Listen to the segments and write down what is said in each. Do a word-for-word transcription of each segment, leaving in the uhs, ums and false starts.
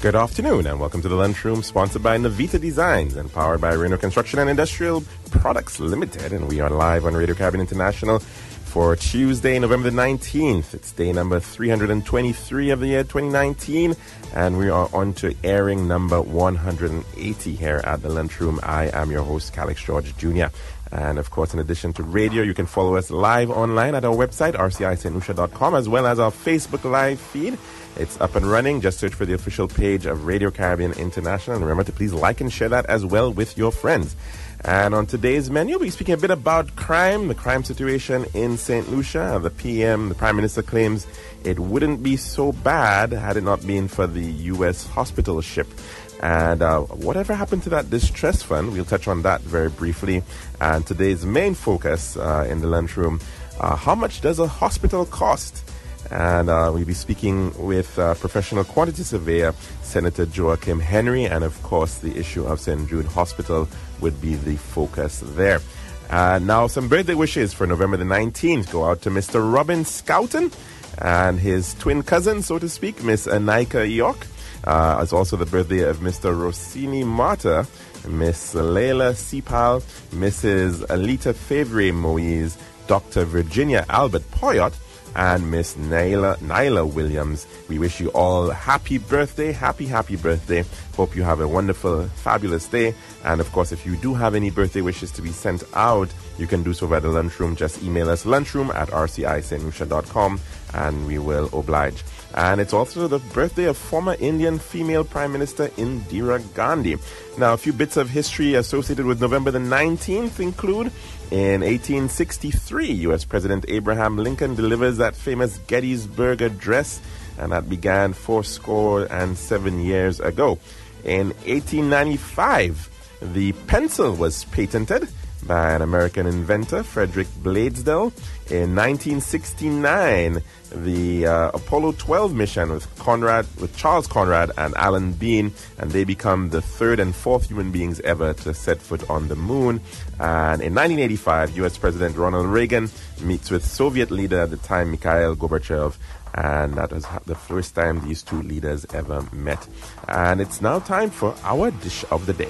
Good afternoon and welcome to the Lunchroom, sponsored by Navita Designs and powered by Reno Construction and Industrial Products Limited. And we are live on Radio Caribbean International for Tuesday, November the nineteenth. It's day number three hundred twenty-three of the year twenty nineteen. And we are on to airing number one hundred eighty here at the Lunchroom. I am your host, Calix George Junior And of course, in addition to radio, you can follow us live online at our website, r c i saint lucia dot com, as well as our Facebook live feed. It's up and running. Just search for the official page of Radio Caribbean International. And remember to please like and share that as well with your friends. And on today's menu, we'll be speaking a bit about crime, the crime situation in Saint Lucia. The P M, the Prime Minister, claims it wouldn't be so bad had it not been for the U S hospital ship. And uh, whatever happened to that distress fund, we'll touch on that very briefly. And today's main focus uh, in the lunchroom, uh, how much does a hospital cost? And uh, we'll be speaking with uh, professional quantity surveyor, Senator Joachim Henry. And of course, the issue of Saint Jude Hospital would be the focus there. Uh, now, some birthday wishes for November the nineteenth go out to Mister Robin Scouten and his twin cousin, so to speak, Miss Anika York. Uh, it's also the birthday of Mister Rossini Marta, Miss Leila Sipal, Missus Alita Favre Moise, Doctor Virginia Albert Poyot, and Miss Naila, Naila Williams. We wish you all happy birthday, happy, happy birthday. Hope you have a wonderful, fabulous day. And of course, if you do have any birthday wishes to be sent out, you can do so via the lunchroom. Just email us lunchroom at r c i saint lucia dot com and we will oblige. And it's also the birthday of former Indian female Prime Minister Indira Gandhi. Now, a few bits of history associated with November the nineteenth include in eighteen sixty-three, U S President Abraham Lincoln delivers that famous Gettysburg Address, and that began four score and seven years ago. In eighteen ninety-five, the pencil was patented by an American inventor, Frederick Bladesdell. In nineteen sixty-nine, the uh, Apollo twelve mission with Conrad, with Charles Conrad and Alan Bean, and they become the third and fourth human beings ever to set foot on the moon. And in nineteen eighty-five, U S President Ronald Reagan meets with Soviet leader at the time, Mikhail Gorbachev, and that was the first time these two leaders ever met. And it's now time for our dish of the day.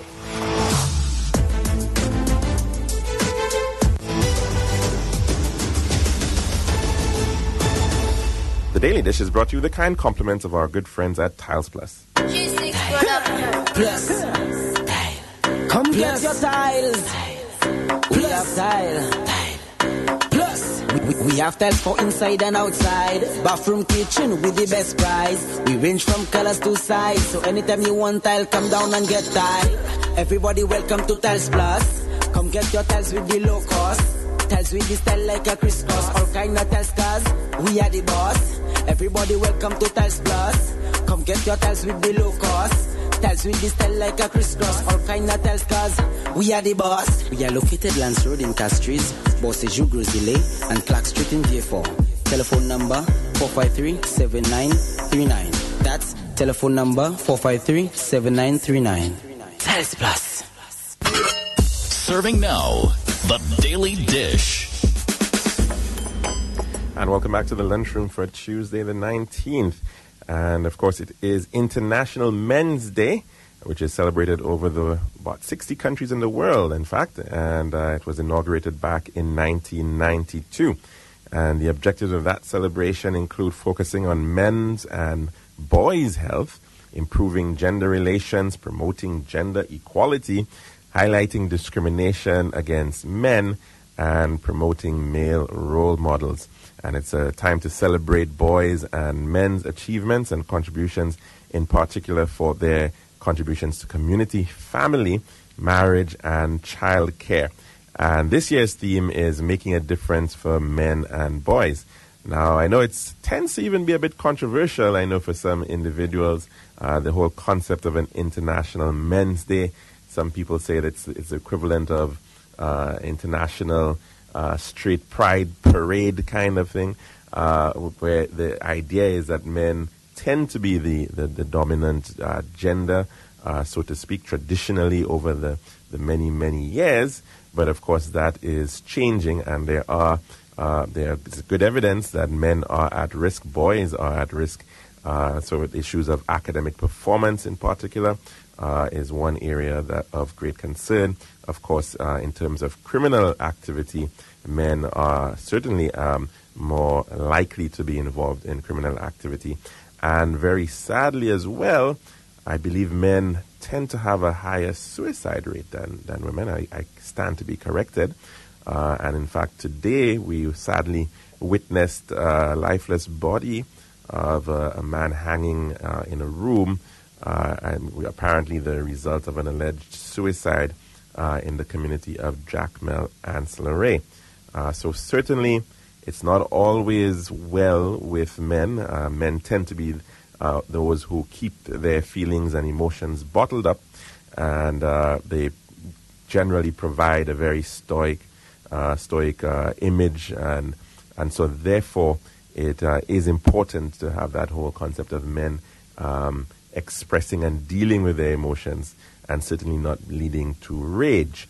The Daily Dish is brought to you with the kind compliments of our good friends at Tiles Plus. G six Plus. Tile. Come get your tiles. We have tile. Plus. We, we have tiles for inside and outside. Bathroom, kitchen with the best price. We range from colors to size. So anytime you want tile, come down and get tile. Everybody welcome to Tiles Plus. Come get your tiles with the low cost. Tiles with the style like a crisscross. All kind of tiles, cause we are the boss. Everybody welcome to Tiles Plus. Come get your tiles with the low cost. Tiles with the style like a crisscross. All kind of tiles, cause we are the boss. We are located Lance Road in Castries, Bossejou Grosillet, and Clark Street in J four. Telephone number four five three, seven nine three nine. That's telephone number four five three, seven nine three nine. Tiles Plus. Serving now, the Daily Dish. And welcome back to the lunchroom for Tuesday the nineteenth. And of course, it is International Men's Day, which is celebrated over the about sixty countries in the world, in fact. And uh, it was inaugurated back in nineteen ninety-two. And the objectives of that celebration include focusing on men's and boys' health, improving gender relations, promoting gender equality, highlighting discrimination against men, and promoting male role models. And it's a time to celebrate boys and men's achievements and contributions, in particular for their contributions to community, family, marriage, and child care. And this year's theme is making a difference for men and boys. Now, I know it tends to even be a bit controversial, I know, for some individuals, uh, the whole concept of an International Men's Day. Some people say that it's, it's the equivalent of uh, International Uh, straight pride parade kind of thing, uh, where the idea is that men tend to be the, the, the dominant uh, gender, uh, so to speak, traditionally over the, the many, many years. But of course, that is changing, and there are uh, there is good evidence that men are at risk, boys are at risk Uh, so with issues of academic performance in particular uh, is one area that of great concern. Of course, uh, in terms of criminal activity, men are certainly um, more likely to be involved in criminal activity. And very sadly as well, I believe men tend to have a higher suicide rate than, than women. I, I stand to be corrected. Uh, and in fact, today we sadly witnessed a lifeless body of a, a man hanging uh, in a room, uh, and we, apparently the result of an alleged suicide uh, in the community of Jacmel Ancillary. Uh, so certainly it's not always well with men. Uh, men tend to be uh, those who keep their feelings and emotions bottled up, and uh, they generally provide a very stoic, uh, stoic uh, image, and and so therefore it uh, is important to have that whole concept of men um, expressing and dealing with their emotions, and certainly not leading to rage.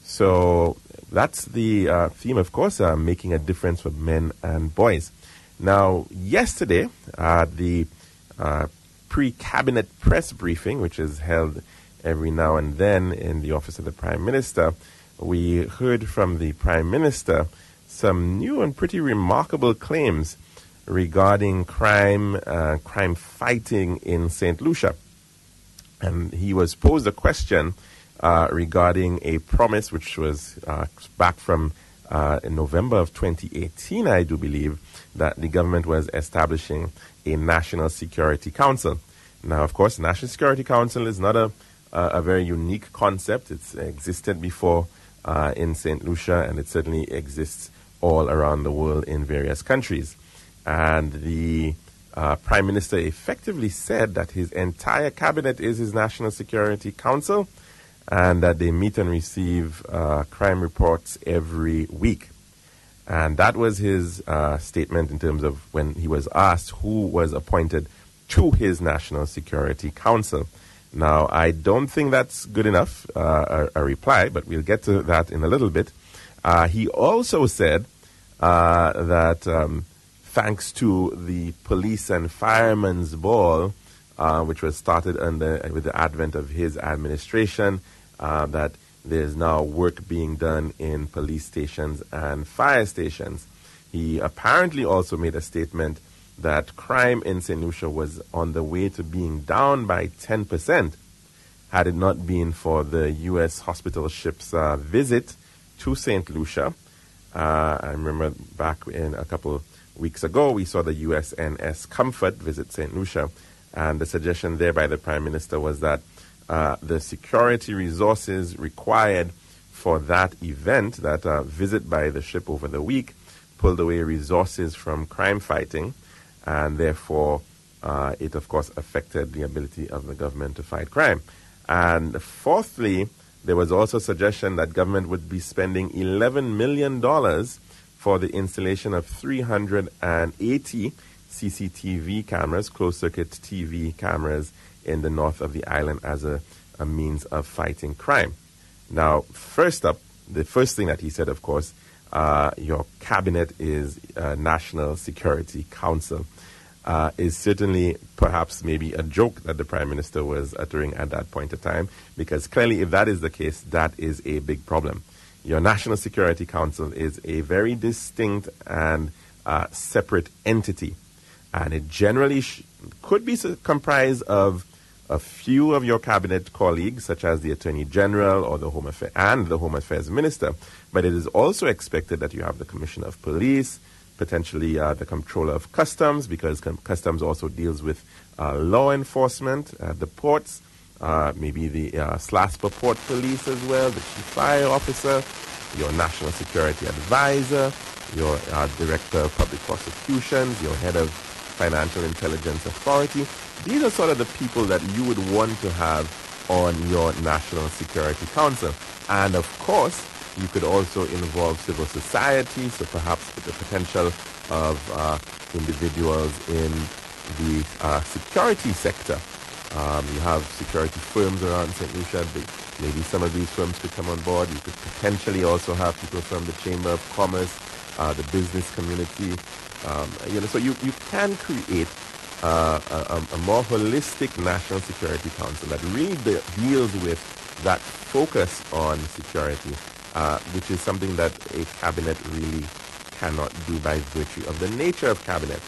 So that's the uh, theme, of course, uh, making a difference for men and boys. Now, yesterday, uh, the uh, pre-cabinet press briefing, which is held every now and then in the office of the Prime Minister, we heard from the Prime Minister some new and pretty remarkable claims regarding crime, uh, crime fighting in Saint Lucia. And he was posed a question uh, regarding a promise which was uh, back from uh, in November of twenty eighteen, I do believe, that the government was establishing a National Security Council. Now, of course, National Security Council is not a, a, a very unique concept. It's existed before uh, in Saint Lucia, and it certainly exists all around the world in various countries. And the uh, Prime Minister effectively said that his entire cabinet is his National Security Council, and that they meet and receive uh, crime reports every week. And that was his uh, statement in terms of when he was asked who was appointed to his National Security Council. Now, I don't think that's good enough, uh, a, a reply, but we'll get to that in a little bit. Uh, he also said uh, that um, thanks to the police and firemen's ball, uh, which was started under, with the advent of his administration, uh, that there's now work being done in police stations and fire stations. He apparently also made a statement that crime in Saint Lucia was on the way to being down by ten percent had it not been for the U S hospital ship's uh, visit to Saint Lucia. Uh, I remember back in a couple weeks ago, we saw the U S N S Comfort visit Saint Lucia, and the suggestion there by the Prime Minister was that uh, the security resources required for that event, that uh, visit by the ship over the week, pulled away resources from crime fighting, and therefore uh, it, of course, affected the ability of the government to fight crime. And fourthly, there was also a suggestion that government would be spending eleven million dollars for the installation of three hundred eighty C C T V cameras, closed-circuit T V cameras, in the north of the island as a, a means of fighting crime. Now, first up, the first thing that he said, of course, uh, your cabinet is uh, National Security Council, uh, is certainly perhaps maybe a joke that the Prime Minister was uttering at that point in time, because clearly if that is the case, that is a big problem. Your National Security Council is a very distinct and uh, separate entity, and it generally sh- could be comprised of a few of your cabinet colleagues, such as the Attorney General or the Home Affairs and the Home Affairs Minister. But it is also expected that you have the Commissioner of Police, potentially uh, the Comptroller of Customs, because com- Customs also deals with uh, law enforcement at the ports, uh, maybe the uh, Slasper Port Police as well, the Chief Fire Officer, your National Security Advisor, your uh, Director of Public Prosecutions, your Head of Financial Intelligence Authority. These are sort of the people that you would want to have on your National Security Council. And of course, you could also involve civil society, so perhaps with the potential of uh, individuals in the uh, security sector. Um, you have security firms around Saint Lucia. Maybe some of these firms could come on board. You could potentially also have people from the Chamber of Commerce, uh, the business community. Um, you know, so you, you can create uh, a, a more holistic National Security Council that really de- deals with that focus on security, uh, which is something that a cabinet really cannot do by virtue of the nature of cabinet.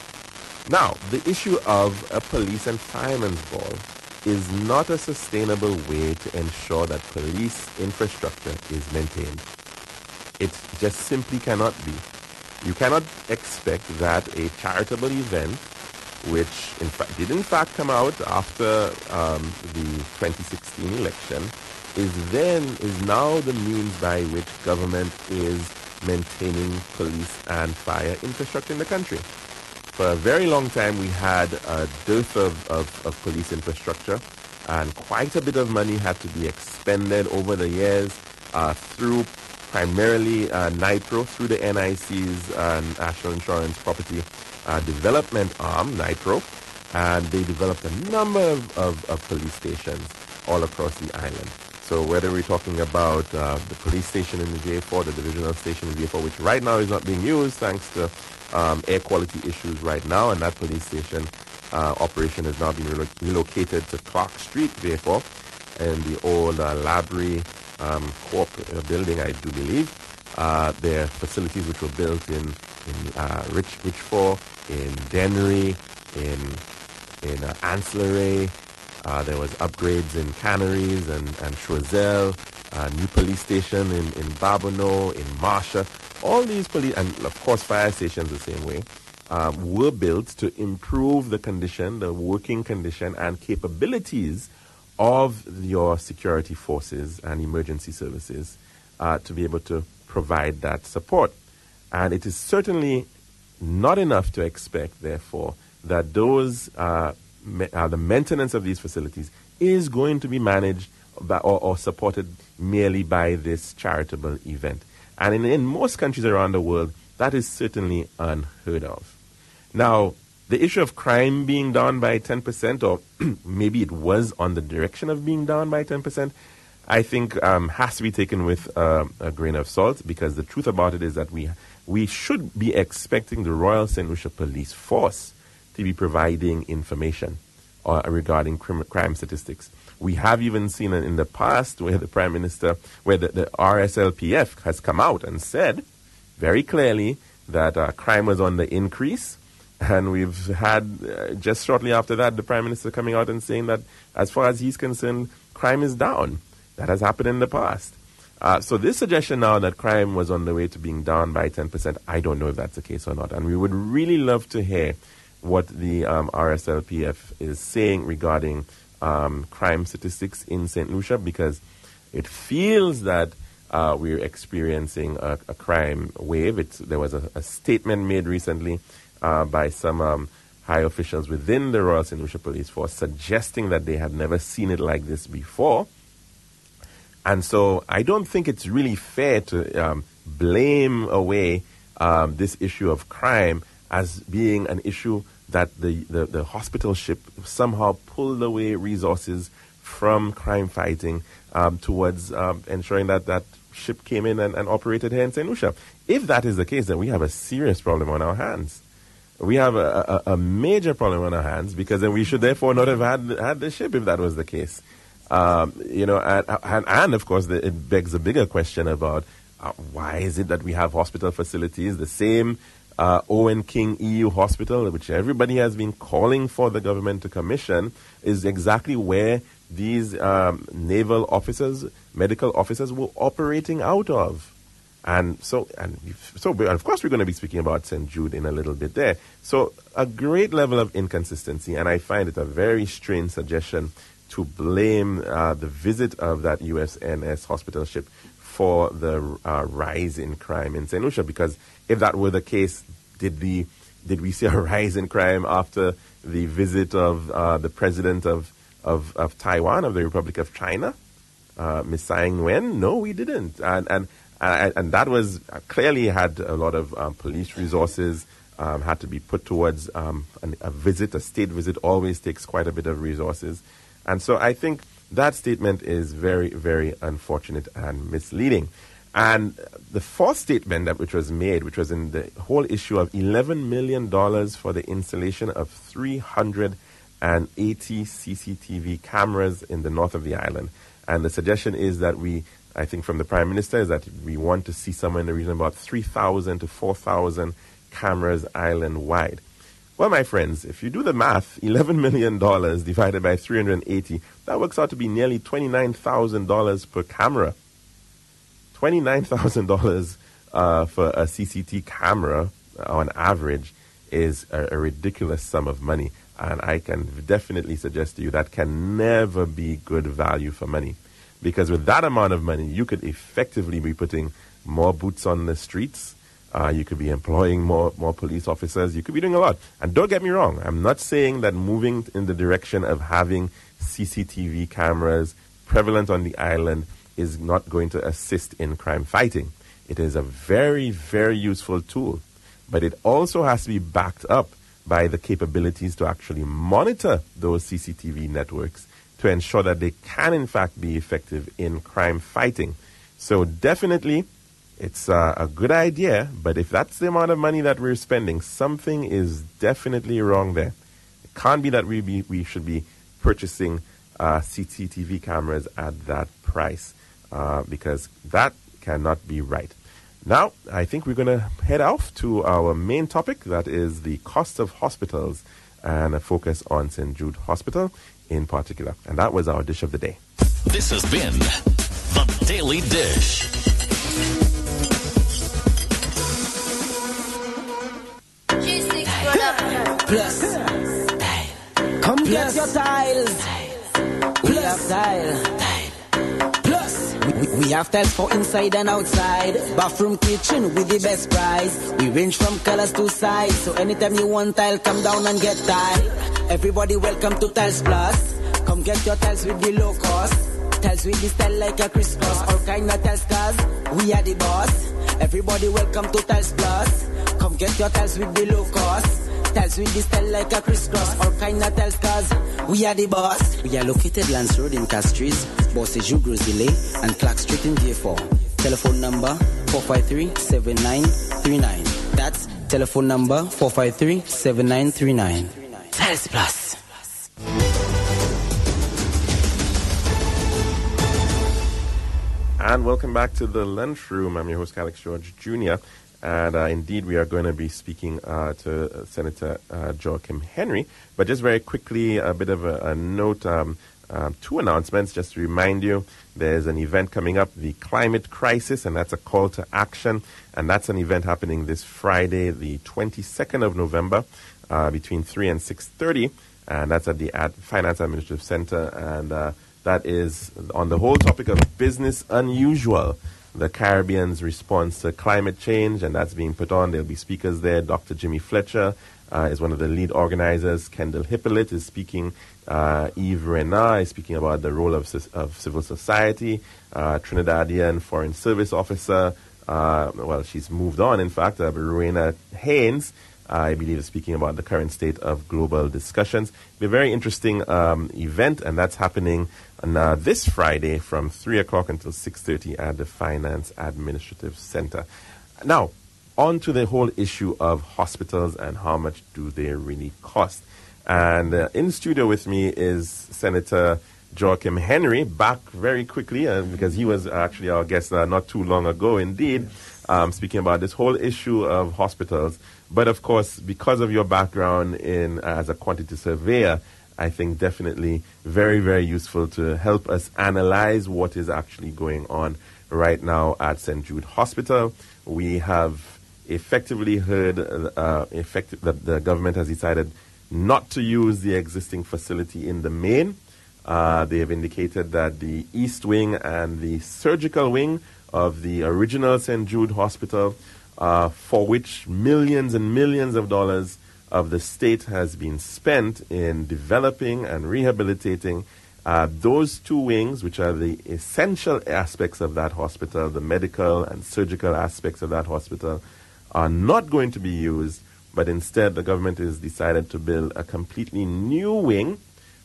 Now, the issue of a police and fireman's ball is not a sustainable way to ensure that police infrastructure is maintained. It just simply cannot be. You cannot expect that a charitable event, which in fact did in fact come out after um, the twenty sixteen election, is then is now the means by which government is maintaining police and fire infrastructure in the country. For a very long time, we had a dearth of, of, of police infrastructure, and quite a bit of money had to be expended over the years uh, through primarily uh, NIPRO, through the N I C's uh, National Insurance Property uh, Development Arm, NIPRO, and they developed a number of, of, of police stations all across the island. So whether we're talking about uh, the police station in the J four, the divisional station in the J four, which right now is not being used thanks to um, air quality issues right now, and that police station uh, operation has now been relo- relocated to Clark Street, J four, and the old uh, Labrie um, Corp uh, building, I do believe. Uh, their facilities which were built in, in uh, Rich, Richford, in Dennery, in, in uh, Ancillary. Uh, there was upgrades in Canaries and, and Choiseul, uh, new police station in, in Babonneau, in Marsha. All these police, and of course fire stations the same way, um, were built to improve the condition, the working condition and capabilities of your security forces and emergency services uh, to be able to provide that support. And it is certainly not enough to expect, therefore, that those uh, Uh, the maintenance of these facilities is going to be managed by, or, or supported merely by this charitable event. And in, in most countries around the world, that is certainly unheard of. Now, the issue of crime being down by ten percent, or maybe it was on the direction of being down by ten percent, I think um, has to be taken with uh, a grain of salt, because the truth about it is that we, we should be expecting the Royal Saint Lucia Police Force to be providing information uh, regarding crim- crime statistics. We have even seen it in the past where the Prime Minister, where the, the R S L P F has come out and said very clearly that uh, crime was on the increase. And we've had, uh, just shortly after that, the Prime Minister coming out and saying that as far as he's concerned, crime is down. That has happened in the past. Uh, so this suggestion now that crime was on the way to being down by ten percent, I don't know if that's the case or not. And we would really love to hear what the um, R S L P F is saying regarding um, crime statistics in Saint Lucia, because it feels that uh, we're experiencing a, a crime wave. It's, there was a, a statement made recently uh, by some um, high officials within the Royal Saint Lucia Police Force suggesting that they had never seen it like this before. And so I don't think it's really fair to um, blame away um, this issue of crime as being an issue that the, the, the hospital ship somehow pulled away resources from crime fighting um, towards um, ensuring that that ship came in and, and operated here in Saint Lucia. If that is the case, then we have a serious problem on our hands. We have a, a, a major problem on our hands, because then we should therefore not have had, had the ship if that was the case. Um, you know, and, and, and of course, the, it begs a bigger question about uh, why is it that we have hospital facilities, the same Uh, Owen King E U Hospital, which everybody has been calling for the government to commission, is exactly where these um, naval officers, medical officers, were operating out of. And so, and so, and of course, we're going to be speaking about Saint Jude in a little bit there. So, a great level of inconsistency, and I find it a very strange suggestion to blame uh, the visit of that U S N S hospital ship for the uh, rise in crime in Saint Lucia, because if that were the case, did the did we see a rise in crime after the visit of uh, the president of, of of Taiwan, of the Republic of China, uh, Miz Tsai Ing-wen? No, we didn't, and and uh, and that was uh, clearly had a lot of um, police resources um, had to be put towards um, an, a visit. A state visit always takes quite a bit of resources, and so I think that statement is very, very unfortunate and misleading. And the fourth statement that which was made, which was in the whole issue of eleven million dollars for the installation of three hundred eighty C C T V cameras in the north of the island. And the suggestion is that we, I think from the Prime Minister, is that we want to see somewhere in the region of about three thousand to four thousand cameras island-wide. Well, my friends, if you do the math, eleven million dollars divided by three hundred eighty, that works out to be nearly twenty-nine thousand dollars per camera. twenty-nine thousand dollars uh, for a C C T V camera on average is a, a ridiculous sum of money. And I can definitely suggest to you that can never be good value for money. Because with that amount of money, you could effectively be putting more boots on the streets. Uh, you could be employing more, more police officers. You could be doing a lot. And don't get me wrong, I'm not saying that moving in the direction of having C C T V cameras prevalent on the island is not going to assist in crime fighting. It is a very, very useful tool. But it also has to be backed up by the capabilities to actually monitor those C C T V networks to ensure that they can, in fact, be effective in crime fighting. So definitely, it's uh, a good idea, but if that's the amount of money that we're spending, something is definitely wrong there. It can't be that we, be, we should be purchasing uh, C C T V cameras at that price, uh, because that cannot be right. Now, I think we're going to head off to our main topic, that is the cost of hospitals, and a focus on Saint Jude Hospital in particular. And that was our dish of the day. This has been The Daily Dish. Plus, come get your tiles. We have tile. Plus, we, we have tiles for inside and outside. Bathroom, kitchen with the best price. We range from colors to size. So anytime you want tile, come down and get tile. Everybody welcome to Tiles Plus. Come get your tiles with the low cost. Tiles with the style like a crisscross. All kind of tiles, cause we are the boss. Everybody welcome to Tiles Plus. Come get your tiles with the low cost. Tiles with the style like a crisscross. All kind of tiles, cause we are the boss. We are located Lance Road in Castries, Bossejou, Grosillet, and Clark Street in J four. Telephone number four five three, seven nine three nine. That's telephone number four five three, seven nine three nine. Tiles Plus. And welcome back to the lunchroom. I'm your host, Alex George Junior And uh, indeed, we are going to be speaking uh, to uh, Senator uh, Joachim Henry. But just very quickly, a bit of a, a note, um, um, two announcements, just to remind you. There's an event coming up, the Climate Crisis, and that's a call to action. And that's an event happening this Friday, the twenty-second of November, uh, between three and six thirty. And that's at the Ad- Finance Administrative Center. And uh, that is on the whole topic of business unusual, the Caribbean's response to climate change, and that's being put on. There'll be speakers there. Doctor Jimmy Fletcher uh, is one of the lead organizers. Kendall Hippolyte is speaking. Uh, Yves Renard is speaking about the role of, of civil society. Uh, Trinidadian Foreign Service Officer, uh, well, she's moved on, in fact, uh, Rowena Haynes, I believe, is speaking about the current state of global discussions. It'll be a very interesting um, event, and that's happening on, uh, this Friday from three o'clock until six thirty at the Finance Administrative Center. Now, on to the whole issue of hospitals and how much do they really cost. And uh, in studio with me is Senator Joachim Henry, back very quickly, uh, because he was actually our guest uh, not too long ago, indeed, um, speaking about this whole issue of hospitals. But of course, because of your background in uh, as a quantity surveyor, I think definitely very, very useful to help us analyze what is actually going on right now at Saint Jude Hospital. We have effectively heard uh, effective, that the government has decided not to use the existing facility in the main. Uh, they have indicated that the East Wing and the surgical wing of the original Saint Jude Hospital, uh, for which millions and millions of dollars of the state has been spent in developing and rehabilitating uh, those two wings, which are the essential aspects of that hospital, the medical and surgical aspects of that hospital, are not going to be used, but instead the government has decided to build a completely new wing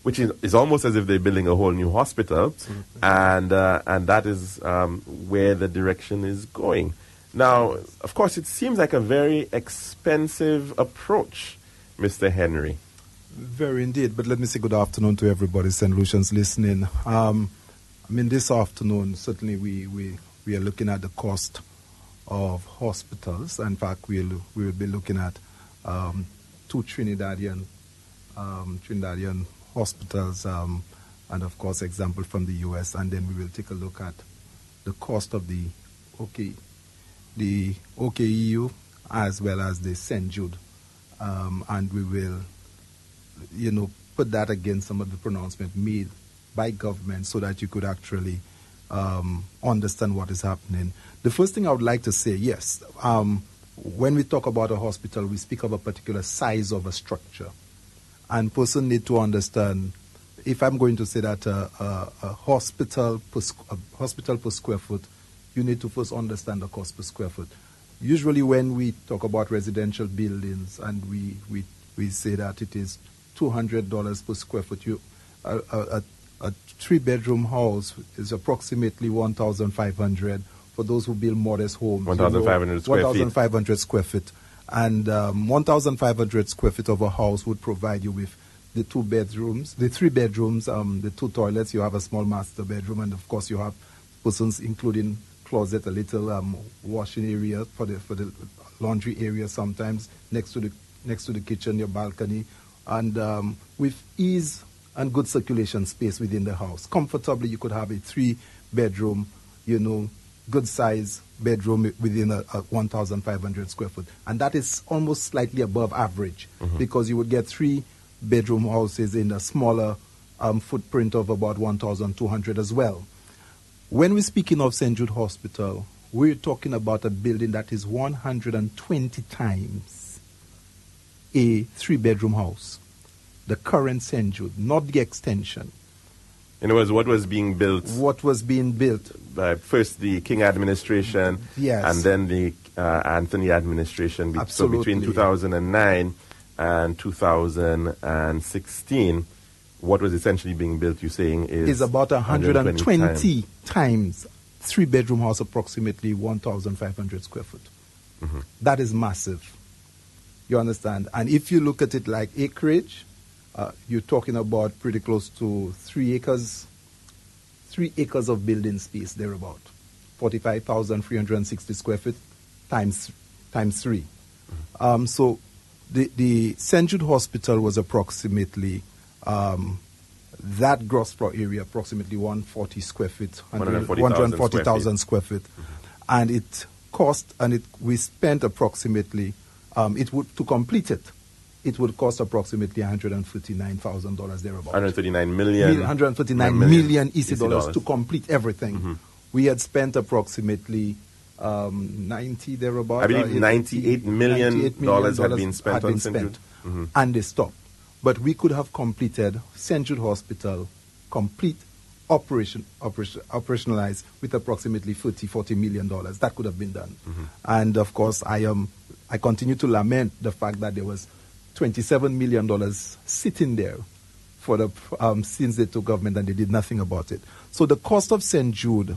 which is, is almost as if they're building a whole new hospital, Absolutely. and uh, and that is um, where the direction is going. Now, of course, it seems like a very expensive approach, Mister Henry. Very indeed, but let me say good afternoon to everybody, Saint Lucians listening. Um, I mean, this afternoon, certainly we, we, we are looking at the cost of hospitals. In fact, we'll, we will be looking at um, two Trinidadian, um, Trinidadian hospitals, um, and of course, example from the U S, and then we will take a look at the cost of the OK, the O K E U as well as the Saint Jude, um, and we will, you know, put that against some of the pronouncement made by government so that you could actually um, understand what is happening. The first thing I would like to say, yes, um, when we talk about a hospital, we speak of a particular size of a structure. And person need to understand, if I'm going to say that a, a, a, hospital per, a hospital per square foot, you need to first understand the cost per square foot. Usually when we talk about residential buildings and we, we, we say that it is two hundred dollars per square foot, you, a, a, a three-bedroom house is approximately one thousand five hundred dollars for those who build modest homes. one thousand five hundred square feet. one thousand five hundred square feet. And um, one thousand five hundred square feet of a house would provide you with the two bedrooms, the three bedrooms, um, the two toilets. You have a small master bedroom, and of course you have persons including closet, a little um, washing area for the for the laundry area sometimes next to the next to the kitchen, your balcony, and um, with ease and good circulation space within the house. Comfortably, you could have a three bedroom, you know, good size bedroom within a, a one thousand five hundred square foot, and that is almost slightly above average, mm-hmm. because you would get three bedroom houses in a smaller um, footprint of about one thousand two hundred as well. When we're speaking of Saint Jude Hospital, we're talking about a building that is one hundred twenty times a three-bedroom house. The current Saint Jude, not the extension. In other words, what was being built? What was being built? By first the King administration, yes. and then the uh, Anthony administration. Absolutely. So between two thousand nine and two thousand sixteen, what was essentially being built, you're saying, is... is about one hundred twenty, one hundred twenty times. times three-bedroom house, approximately one thousand five hundred square foot. Mm-hmm. That is massive. You understand? And if you look at it like acreage, uh, you're talking about pretty close to three acres, three acres of building space, thereabout. forty-five thousand three hundred sixty square feet times, times three. Mm-hmm. Um, so the, the Saint Jude Hospital was approximately... Um, that gross floor area, approximately one hundred forty square feet, one hundred forty thousand square feet, mm-hmm. and it cost, and it we spent approximately, um, it would to complete it, it would cost approximately one hundred thirty-nine thousand dollars thereabout. one hundred thirty-nine million. one hundred thirty-nine million E C dollars to complete everything. Mm-hmm. We had spent approximately um, ninety thereabout. I believe uh, ninety-eight million dollars had been spent had on been Saint Jude, mm-hmm. and they stopped. But we could have completed Saint Jude Hospital, complete operation, operation operationalized with approximately thirty, forty million dollars. That could have been done. Mm-hmm. And of course, I am, I continue to lament the fact that there was twenty-seven million dollars sitting there for the um, since they took government and they did nothing about it. So the cost of Saint Jude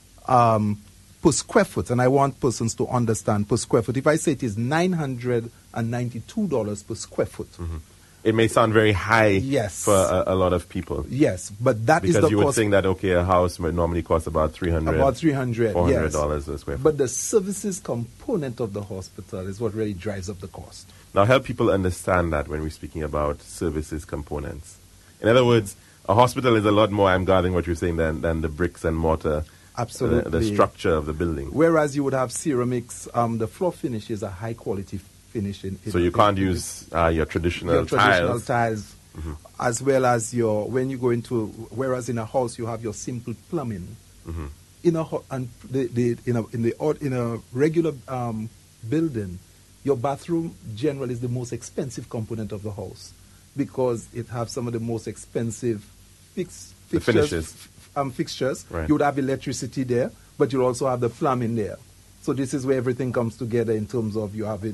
um, per square foot, and I want persons to understand per square foot. If I say it is nine hundred ninety-two dollars per square foot. Mm-hmm. It may sound very high, yes. for a, a lot of people. Yes, but that because is the you would cost. think that, okay, a house would normally cost about three hundred dollars. About three hundred dollars, four hundred dollars yes. a square foot. But the services component of the hospital is what really drives up the cost. Now, help people understand that when we're speaking about services components. In other words, a hospital is a lot more, I'm gathering what you're saying, than, than the bricks and mortar. Absolutely. The, the structure of the building. Whereas you would have ceramics, um, the floor finish is a high quality finish. In, in so you can't use uh, your traditional your traditional tiles. tiles mm-hmm. as well as your, when you go into, whereas in a house you have your simple plumbing. Mm-hmm. In a ho- and the, the, in a in the in a regular um, building, your bathroom generally is the most expensive component of the house because it has some of the most expensive fix, fixtures. The finishes. F- um, fixtures. Right. You would have electricity there, but you'll also have the plumbing there. So this is where everything comes together in terms of you having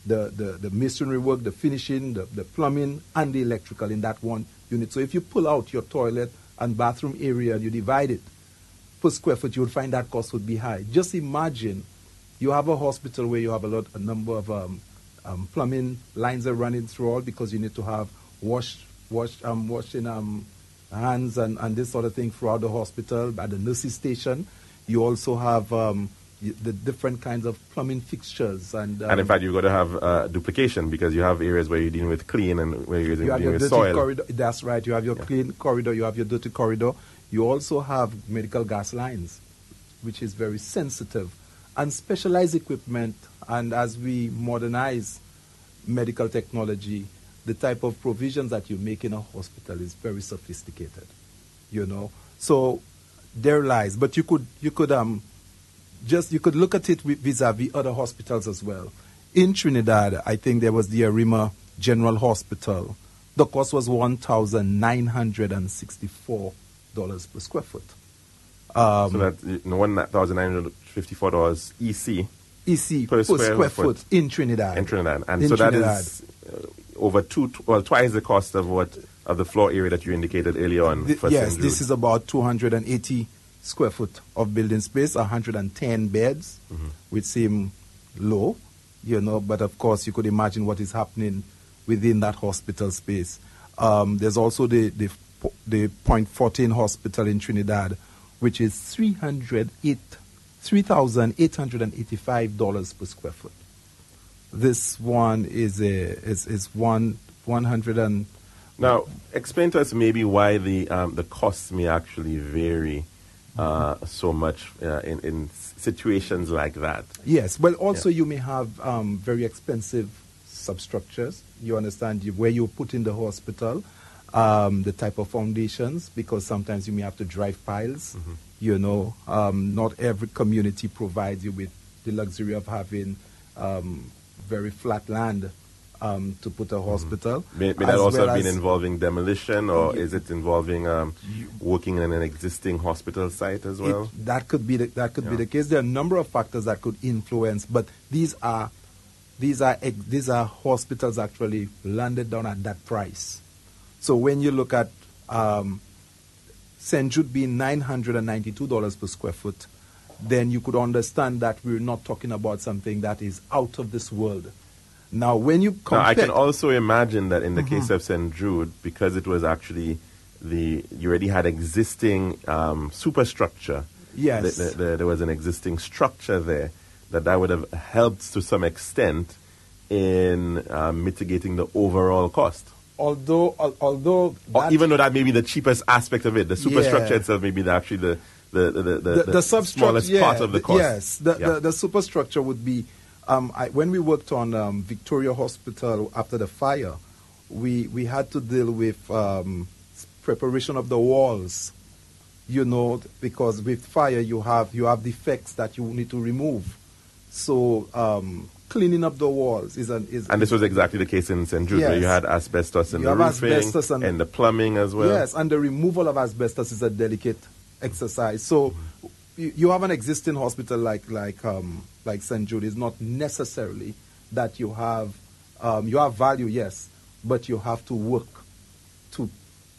the, the, the masonry work, the finishing, the, the plumbing, and the electrical in that one unit. So if you pull out your toilet and bathroom area and you divide it per square foot, you would find that cost would be high. Just imagine you have a hospital where you have a lot, a number of um, um, plumbing lines are running through all because you need to have wash, wash, um, washing um, hands and, and this sort of thing throughout the hospital. At the nurses station, you also have um, the different kinds of plumbing fixtures. And um, and in fact, you've got to have uh, duplication because you have areas where you're dealing with clean and where you're you have dealing your with dirty soil. corridor. That's right. You have your Yeah. clean corridor. You have your dirty corridor. You also have medical gas lines, which is very sensitive, and specialized equipment. And as we modernize medical technology, the type of provisions that you make in a hospital is very sophisticated, you know. So there lies. But you could you could um just you could look at it with vis-a-vis other hospitals as well. In Trinidad, I think there was the Arima General Hospital. The cost was one thousand nine hundred and sixty-four dollars per square foot. Um, So that's you know, one thousand nine hundred fifty-four dollars E C E C per per square square, foot foot in Trinidad. in Trinidad. And In so that Trinidad. is uh, over two, well, twice the cost of what of the floor area that you indicated earlier on. The- for yes, Saint this Jude. is about two hundred eighty square foot of building space, one hundred ten beds, Mm-hmm. which seem low, you know, but of course you could imagine what is happening within that hospital space. Um, there's also the, the, the Point fourteen hospital in Trinidad, which is three thousand eight hundred eighty-five dollars per square foot. This one is a is, is one one hundred and Now, explain to us maybe why the um, the costs may actually vary uh, so much uh, in, in situations like that. yes. Well, also Yeah. you may have um, very expensive substructures. You understand you, where you put in the hospital, um, the type of foundations, because sometimes you may have to drive piles. Mm-hmm. You know, um, not every community provides you with the luxury of having um, very flat land um, to put a hospital. May, may that as also well have been as- involving demolition, or You- is it involving um, working in an existing hospital site as well? It, that could be the, that could be Yeah. the case. There are a number of factors that could influence, but these are these are ex- these are hospitals actually landed down at that price. So when you look at um, Saint Jude being nine hundred and ninety-two dollars per square foot, then you could understand that we're not talking about something that is out of this world. Now, when you Now, compare, I can also imagine that in the case of Saint Jude, because it was actually the you already had existing um, superstructure. Yes. the- the- the- there was an existing structure there that that would have helped to some extent in uh, mitigating the overall cost. although al- although Or that- even though that may be the cheapest aspect of it, the superstructure Yeah. itself may be the, actually the the the, the, the, the the substructure, smallest yeah, part of the cost. Yes, the, Yeah. the, the superstructure would be. Um, I, when we worked on um, Victoria Hospital after the fire, we we had to deal with um, s- preparation of the walls. You know, because with fire you have you have defects that you need to remove. So um, cleaning up the walls is an is. And this was exactly the case in Saint Jude, where you Yes. had asbestos in You the have roofing asbestos and- and the plumbing as well. Yes, and the removal of asbestos is a delicate exercise. So you, you have an existing hospital like like um, like Saint Jude. It's not necessarily that you have um, you have value, yes, but you have to work to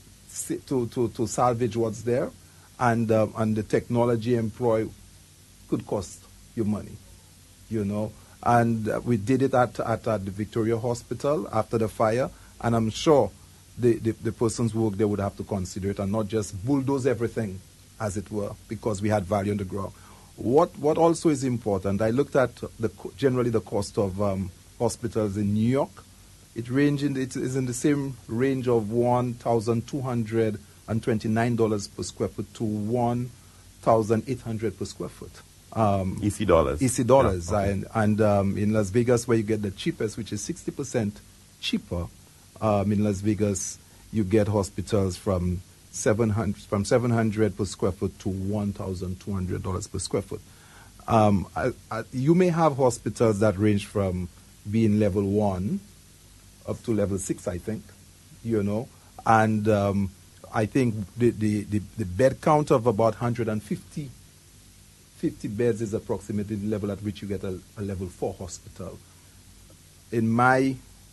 si- to to, to salvage what's there, and um, and the technology employed could cost you money, you know. And uh, we did it at, at at the Victoria Hospital after the fire, and I'm sure the, the, the persons who work there would have to consider it and not just bulldoze everything, as it were, because we had value on the ground. What what also is important, I looked at the co- generally the cost of um, hospitals in New York. It range in, it is in the same range of one thousand two hundred twenty-nine dollars per square foot to one thousand eight hundred dollars per square foot. Um, E C dollars. E C dollars. Yeah, okay. And, and um, in Las Vegas, where you get the cheapest, which is sixty percent cheaper, um, in Las Vegas, you get hospitals from seven hundred from seven hundred per square foot to one thousand two hundred dollars per square foot. Um, I, I, you may have hospitals that range from being level one up to level six, I think, you know, and um, I think the, the, the, the bed count of about one hundred fifty fifty beds is approximately the level at which you get a, a level four hospital. in my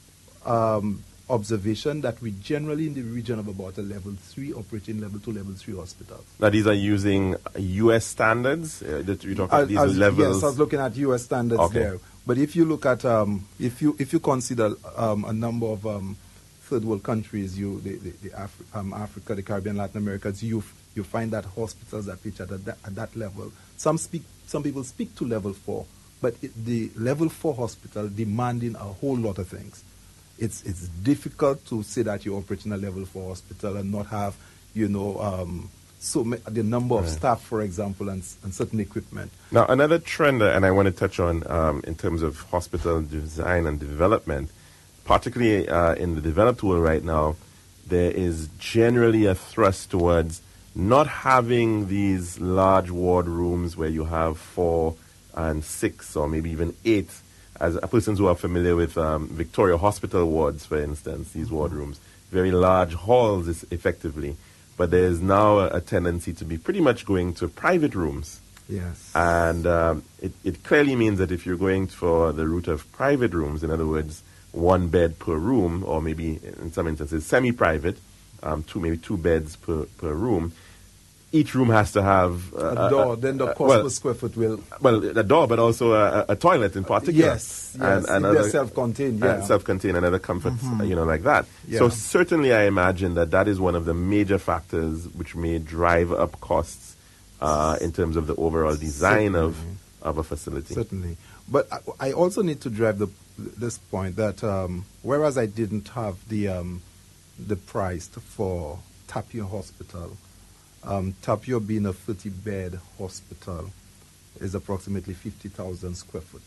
um, observation, that we generally in the region of about a level three, operating level two, level three hospitals. Now, these are using U S standards? Uh, that you talk As- about these as- levels? Yes, I was looking at U S standards Okay. there. But if you look at, um, if you if you consider um, a number of um, third world countries, you the, the, the Afri- um, Africa, the Caribbean, Latin America, you f- you find that hospitals that pitch at, a, at that level. Some speak, some people speak to level four, but it, the level four hospital demanding a whole lot of things. It's it's difficult to say that you're operating a level four hospital and not have, you know, um, so ma- the number of Right. staff, for example, and, s- and certain equipment. Now, another trend, uh, and I want to touch on um, in terms of hospital design and development, particularly uh, in the developed world right now, there is generally a thrust towards not having these large ward rooms where you have four and six or maybe even eight. As a persons who are familiar with um, Victoria Hospital wards, for instance, these ward rooms, very large halls is effectively. But there is now a, a tendency to be pretty much going to private rooms. Yes. And um, it, it clearly means that if you're going for the route of private rooms, in other words, one bed per room, or maybe in some instances semi-private, um, two maybe two beds per, per room, each room has to have uh, a door, uh, then the uh, cost well, per square foot will. well, a door, but also a, a toilet in particular. Yes, yes, if they're self-contained, yeah. and self-contained and other comforts, uh, you know, like that. Yeah. So certainly, I imagine that that is one of the major factors which may drive up costs uh, in terms of the overall design of of a facility. Certainly. But I, I also need to drive the, this point that um, whereas I didn't have the um, the price for Tapio Hospital, um, Tapio being a thirty-bed hospital is approximately fifty thousand square foot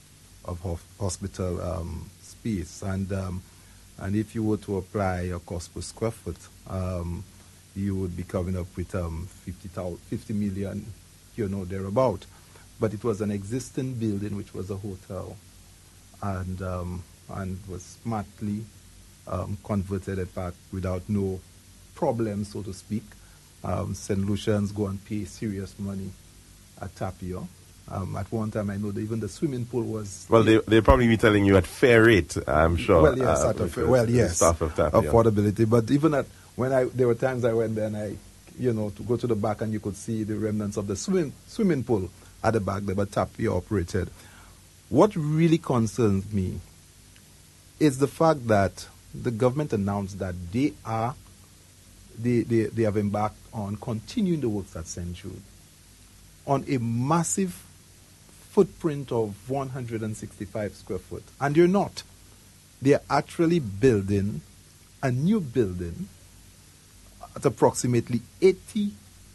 of ho- hospital um, space. And um, and if you were to apply a cost per square foot, um, you would be coming up with um, fifty, fifty million, you know, thereabout. But it was an existing building, which was a hotel, and um, and was smartly um, converted, in fact, without no problem, so to speak. Um, Saint Lucians go and pay serious money at Tapio. Um, at one time, I know that even the swimming pool was... Well, they they'll probably be telling you at fair rate, I'm sure. Well, yes, uh, at a with fair, the- well, the yes, staff of Tapio. affordability. But even at when I there were times I went there and I, you know, to go to the back and you could see the remnants of the swim, swimming pool at the back there, but Tapio operated. What really concerns me is the fact that the government announced that they are they, they, they have embarked on continuing the works at Saint Jude on a massive footprint of one hundred sixty-five square foot. And they're not. They're actually building a new building at approximately eighty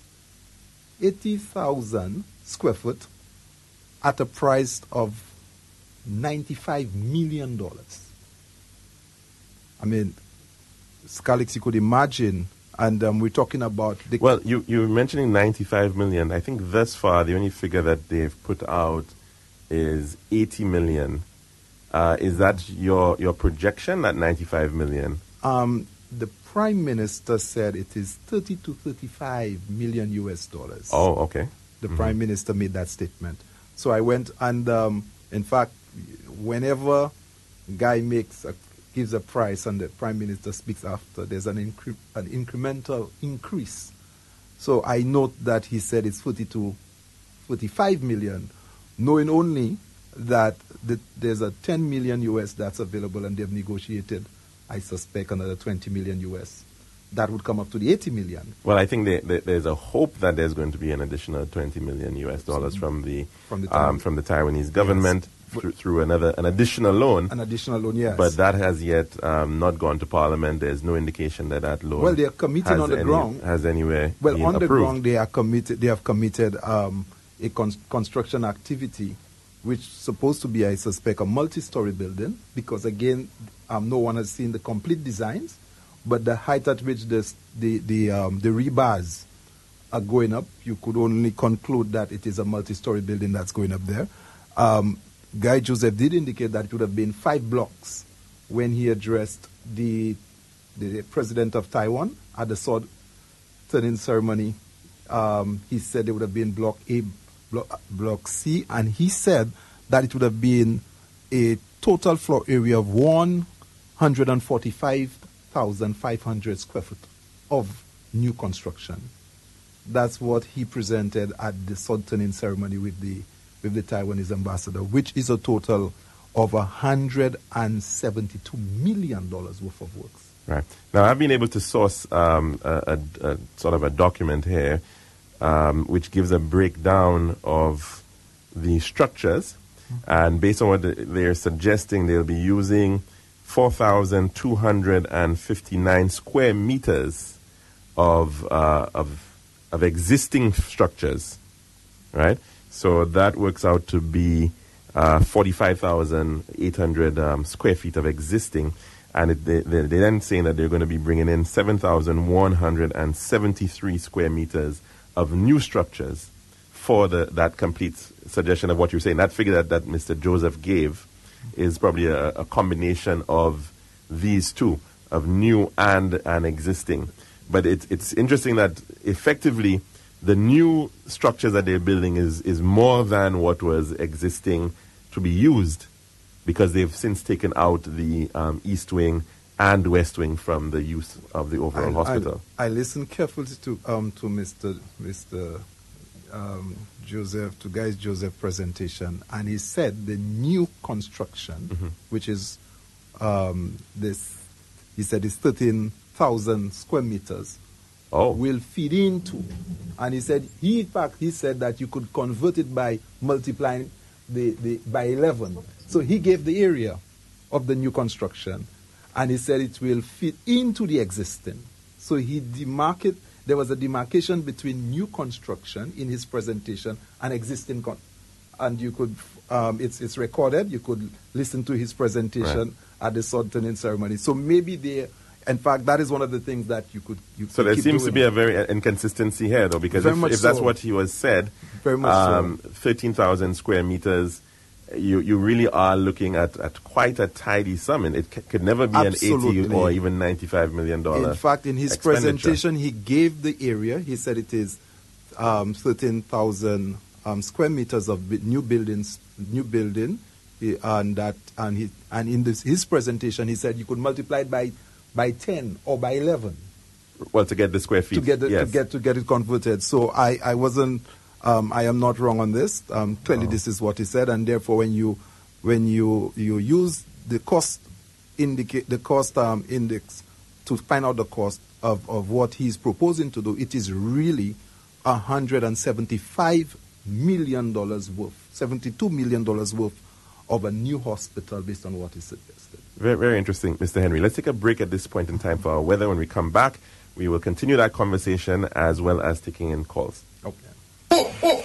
thousand square foot at a price of ninety-five million dollars. I mean, Scalix, you could imagine, and um, we're talking about... the Well, you, you were mentioning ninety-five million. I think thus far, the only figure that they've put out is eighty million. Uh, is that your, your projection at ninety-five million? Um, the Prime Minister said it is thirty to thirty-five million U S dollars. Oh, okay. The Prime Minister made that statement. So I went and, um, in fact, whenever Guy makes a, gives a price and the Prime Minister speaks after, there's an, incre- an incremental increase. So I note that he said it's forty to forty-five million, knowing only that the, there's a ten million U S that's available and they've negotiated, I suspect, another twenty million U S. That would come up to the eighty million. Well, I think they, they, there's a hope that there's going to be an additional twenty million U S dollars from the From the um, Taiwan- from the Taiwanese government Yes. through, through another an additional loan. An additional loan, yes. But that has yet um, not gone to Parliament. There's no indication that that loan. Well, they are committing has on the any- ground. Has anywhere Well, been on the approved. ground, they are committed. They have committed um, a con- construction activity, which is supposed to be, I suspect, a multi-story building. Because again, um, no one has seen the complete designs, but the height at which this, the the um, the rebars are going up, you could only conclude that it is a multi-story building that's going up there. Um, Guy Joseph did indicate that it would have been five blocks when he addressed the the president of Taiwan at the sword turning ceremony. Um, he said it would have been block A, block, block C, and he said that it would have been a total floor area of one hundred forty-five thousand five hundred square foot of new construction. That's what he presented at the sod-turning ceremony with the with the Taiwanese ambassador, which is a total of one hundred seventy-two million dollars worth of works. Right. Now, I've been able to source um, a, a, a sort of a document here um, which gives a breakdown of the structures. Mm-hmm. And based on what they're suggesting, they'll be using four thousand two hundred fifty-nine square meters of, uh, of, of existing structures, right? So that works out to be uh, forty-five thousand eight hundred um, square feet of existing. And it, they, they, they're then saying that they're going to be bringing in seven thousand one hundred seventy-three square meters of new structures for the, that complete suggestion of what you're saying. That figure that, that Mister Joseph gave is probably a, a combination of these two, of new and, and existing. But it, it's interesting that effectively the new structures that they're building is, is more than what was existing to be used, because they've since taken out the um, East Wing and West Wing from the use of the overall I, hospital. I, I listened carefully to um, to Mister Mister Um, Joseph, to Guy Joseph's presentation, and he said the new construction, mm-hmm. which is um, this, he said it's thirteen thousand square meters. Oh. Will feed into, and he said he in fact he said that you could convert it by multiplying the, the by eleven. So he gave the area of the new construction, and he said it will fit into the existing. So he demarcated, there was a demarcation between new construction in his presentation and existing, con- and you could, um, it's it's recorded. You could listen to his presentation right. at the sod-turning ceremony. So maybe they. In fact, that is one of the things that you could. You so could there keep seems doing. to be a very inconsistency here, though, because Very if, much if that's so. what he was said, very much um, so. thirteen thousand square meters, you you really are looking at, at quite a tidy sum, and it c- could never be Absolutely. an eighty or even ninety-five million dollar. In fact, in his expenditure. presentation, he gave the area. He said it is um, thirteen thousand um, square meters of bi- new buildings, new building, he, and that, and he, and in this, his presentation, he said you could multiply it by by ten or by eleven. Well, to get the square feet, to get the, yes. to get to get it converted. So I, I wasn't. Um, I am not wrong on this. Um, clearly, oh. this is what he said, and therefore, when you when you you use the cost indicate the cost um, index to find out the cost of, of what he's proposing to do, it is really a hundred and seventy-five million dollars worth, seventy-two million dollars worth of a new hospital based on what he suggested. Very, very interesting, Mister Henry. Let's take a break at this point in time for our weather. When we come back, we will continue that conversation as well as taking in calls. Okay. Oh, oh,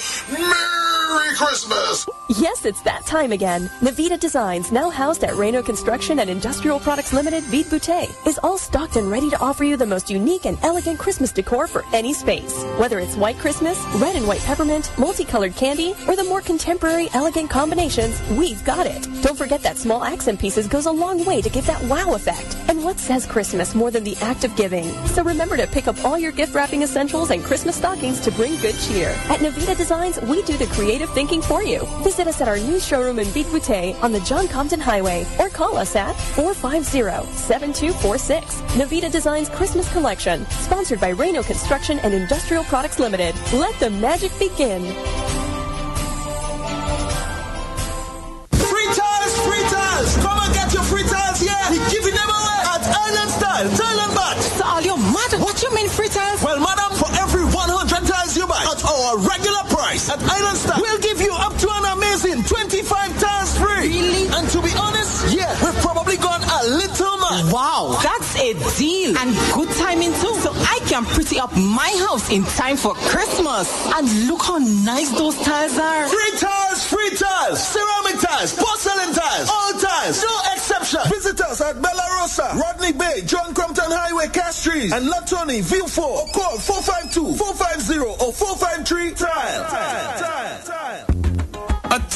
oh! Merry Christmas! Yes, it's that time again. Navita Designs, now housed at Reno Construction and Industrial Products Limited, Vide Boutte, is all stocked and ready to offer you the most unique and elegant Christmas decor for any space. Whether it's white Christmas, red and white peppermint, multicolored candy, or the more contemporary, elegant combinations, we've got it. Don't forget that small accent pieces goes a long way to give that wow effect. And what says Christmas more than the act of giving? So remember to pick up all your gift wrapping essentials and Christmas stockings to bring good cheer. At Navita Designs, we do the creative thinking for you. Visit us at our new showroom in Vide Boutte on the John Compton Highway or call us at four five zero, seven two four six. Navita Designs Christmas Collection, sponsored by Reno Construction and Industrial Products Limited. Let the magic begin. Free tiles, free tiles. Come and get your free tiles here. We're giving them away at Island Style, Thailand Bat. So all you mad? What you mean free tiles? Well, madam, for every one hundred tiles you buy at our regular price at Island Style, we'll give you up to an amazing twenty-five tiles free. Really? And to be honest, yeah, we've probably gone a little mad. Wow, that's a deal. And good timing too. So I can pretty up my house in time for Christmas. And look how nice those tiles are. Free tiles, free tiles, ceramic tiles, porcelain tiles, all tiles, no exception. Visit us at Bella Rosa, Rodney Bay, John Compton Highway, Castries, and Latoni, View four, or call four five two, four five zero or four five three, tile. Tile, tile, tile.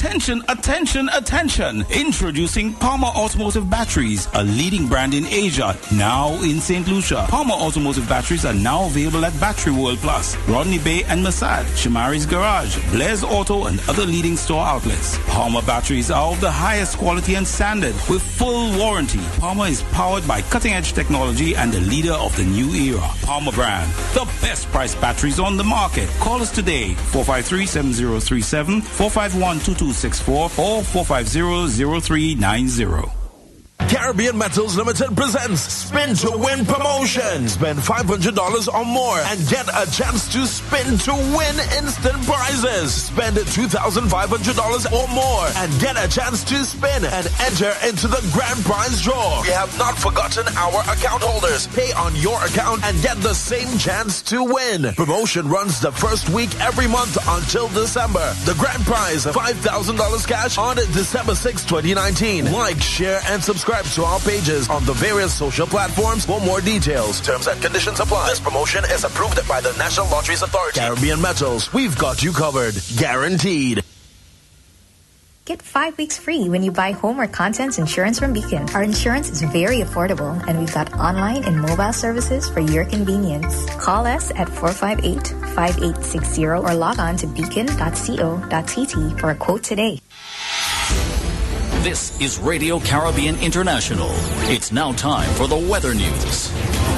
Attention, attention, attention. Introducing Palmer Automotive Batteries, a leading brand in Asia, now in Saint Lucia. Palmer Automotive Batteries are now available at Battery World Plus, Rodney Bay and Masad, Shamari's Garage, Blair's Auto, and other leading store outlets. Palmer batteries are of the highest quality and standard with full warranty. Palmer is powered by cutting-edge technology and the leader of the new era. Palmer brand, the best price batteries on the market. Call us today, four five three, seven zero three seven, four five one, two two six four or four five zero, zero three nine zero. Caribbean Metals Limited presents Spin to Win promotion. Spend five hundred dollars or more and get a chance to spin to win instant prizes. Spend two thousand five hundred dollars or more and get a chance to spin and enter into the grand prize draw. We have not forgotten our account holders. Pay on your account and get the same chance to win. Promotion runs the first week every month until December. The grand prize, five thousand dollars cash on December sixth, twenty nineteen. Like, share, and subscribe to our pages on the various social platforms for more details. Terms and conditions apply. This promotion is approved by the National Lotteries Authority. Caribbean Metals, we've got you covered. Guaranteed. Get five weeks free when you buy home or contents insurance from Beacon. Our insurance is very affordable, and we've got online and mobile services for your convenience. Call us at four five eight, five eight six zero or log on to beacon dot co dot t t for a quote today. This is Radio Caribbean International. It's now time for the weather news.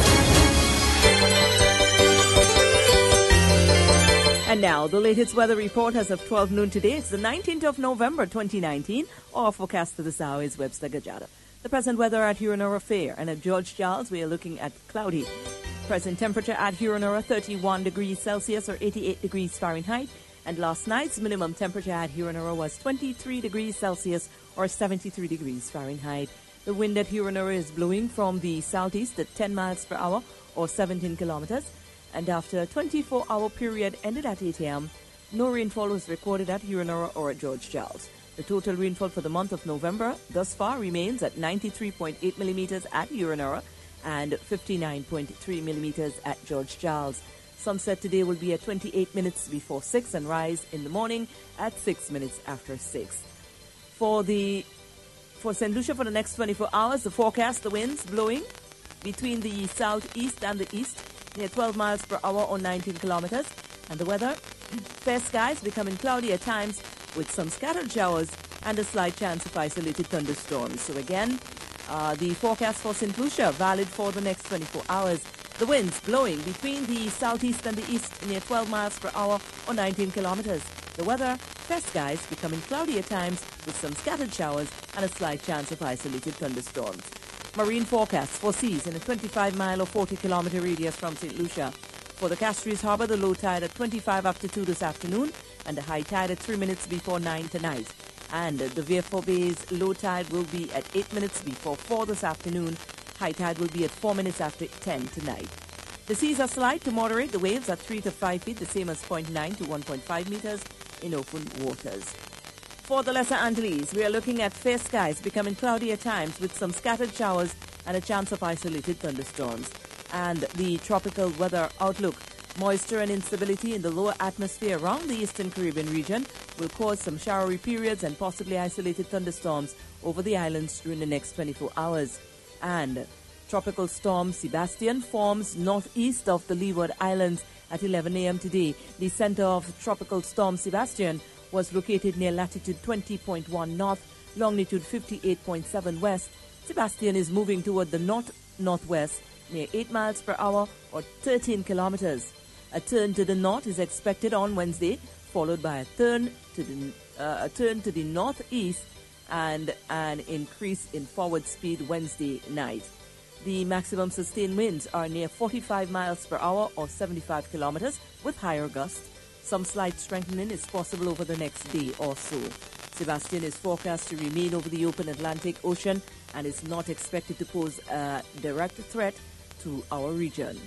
And now, the latest weather report as of twelve noon today. It's the nineteenth of November, twenty nineteen. Our forecast for this hour is Webster Gajada. The present weather at Huronora Fair and at George Charles, we are looking at cloudy. Present temperature at Huronora, thirty-one degrees Celsius or eighty-eight degrees Fahrenheit. And last night's minimum temperature at Huronora was twenty-three degrees Celsius or seventy-three degrees Fahrenheit. The wind at Huronora is blowing from the southeast at ten miles per hour or seventeen kilometers. And after a twenty-four hour period ended at eight a.m., no rainfall was recorded at Huronora or at George Charles. The total rainfall for the month of November thus far remains at ninety-three point eight millimeters at Huronora and fifty-nine point three millimeters at George Charles. Sunset today will be at twenty-eight minutes before six and rise in the morning at six minutes after six. For the for Saint Lucia for the next twenty-four hours, the forecast, the winds blowing between the southeast and the east near twelve miles per hour or nineteen kilometers. And the weather, fair skies becoming cloudy at times with some scattered showers and a slight chance of isolated thunderstorms. So again, uh, the forecast for Saint Lucia valid for the next twenty-four hours. The winds blowing between the southeast and the east near twelve miles per hour or nineteen kilometers. The weather, fair skies becoming cloudy at times with some scattered showers and a slight chance of isolated thunderstorms. Marine forecast for seas in a twenty-five mile or forty kilometer radius from Saint Lucia. For the Castries Harbor, the low tide at twenty-five after two this afternoon and the high tide at three minutes before nine tonight. And the Vieux Bay's low tide will be at eight minutes before four this afternoon. High tide will be at four minutes after ten tonight. The seas are slight to moderate. The waves are three to five feet, the same as zero point nine to one point five meters in open waters. For the Lesser Antilles, we are looking at fair skies becoming cloudy at times with some scattered showers and a chance of isolated thunderstorms. And the tropical weather outlook, moisture and instability in the lower atmosphere around the eastern Caribbean region will cause some showery periods and possibly isolated thunderstorms over the islands during the next twenty-four hours. And tropical storm Sebastian forms northeast of the Leeward Islands at eleven a.m. today. The center of tropical storm Sebastian was located near latitude twenty point one north, longitude fifty-eight point seven west. Sebastian is moving toward the north-northwest near eight miles per hour or thirteen kilometers. A turn to the north is expected on Wednesday, followed by a turn to the uh, a turn to the northeast and an increase in forward speed Wednesday night. The maximum sustained winds are near forty-five miles per hour or seventy-five kilometers with higher gusts. Some slight strengthening is possible over the next day or so. Sebastian is forecast to remain over the open Atlantic Ocean and is not expected to pose a direct threat to our region.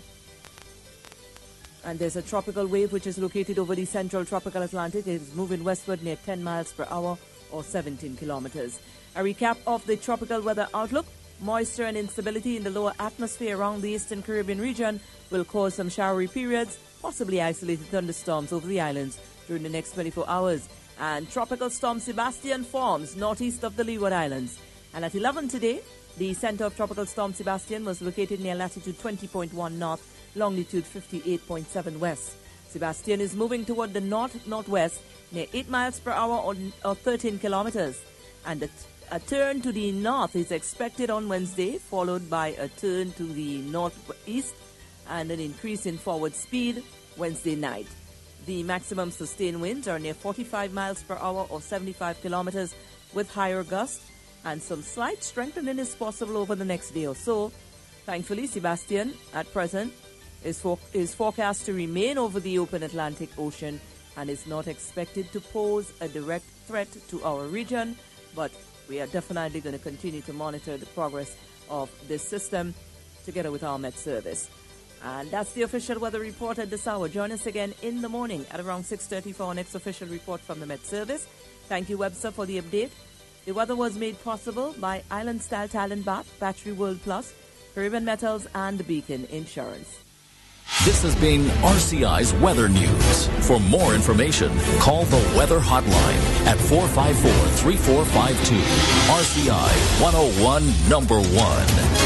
And there's a tropical wave which is located over the central tropical Atlantic. It is moving westward near ten miles per hour or seventeen kilometers. A recap of the tropical weather outlook. Moisture and instability in the lower atmosphere around the eastern Caribbean region will cause some showery periods, possibly isolated thunderstorms over the islands during the next twenty-four hours. And Tropical Storm Sebastian forms northeast of the Leeward Islands. And at eleven today, the center of Tropical Storm Sebastian was located near latitude twenty point one north, longitude fifty-eight point seven west. Sebastian is moving toward the north-northwest near eight miles per hour or, or thirteen kilometers. And a, a turn to the north is expected on Wednesday, followed by a turn to the northeast and an increase in forward speed Wednesday night. The maximum sustained winds are near forty-five miles per hour or seventy-five kilometers with higher gusts, and some slight strengthening is possible over the next day or so. Thankfully, Sebastian, at present, is, for, is forecast to remain over the open Atlantic Ocean and is not expected to pose a direct threat to our region, but we are definitely going to continue to monitor the progress of this system together with our Met Service. And that's the official weather report at this hour. Join us again in the morning at around six thirty for our next official report from the Met Service. Thank you, Webster, for the update. The weather was made possible by Island Style Talent Bath, Battery World Plus, Caribbean Metals, and Beacon Insurance. This has been R C I's Weather News. For more information, call the Weather Hotline at four five four, three four five two. R C I one oh one, number one.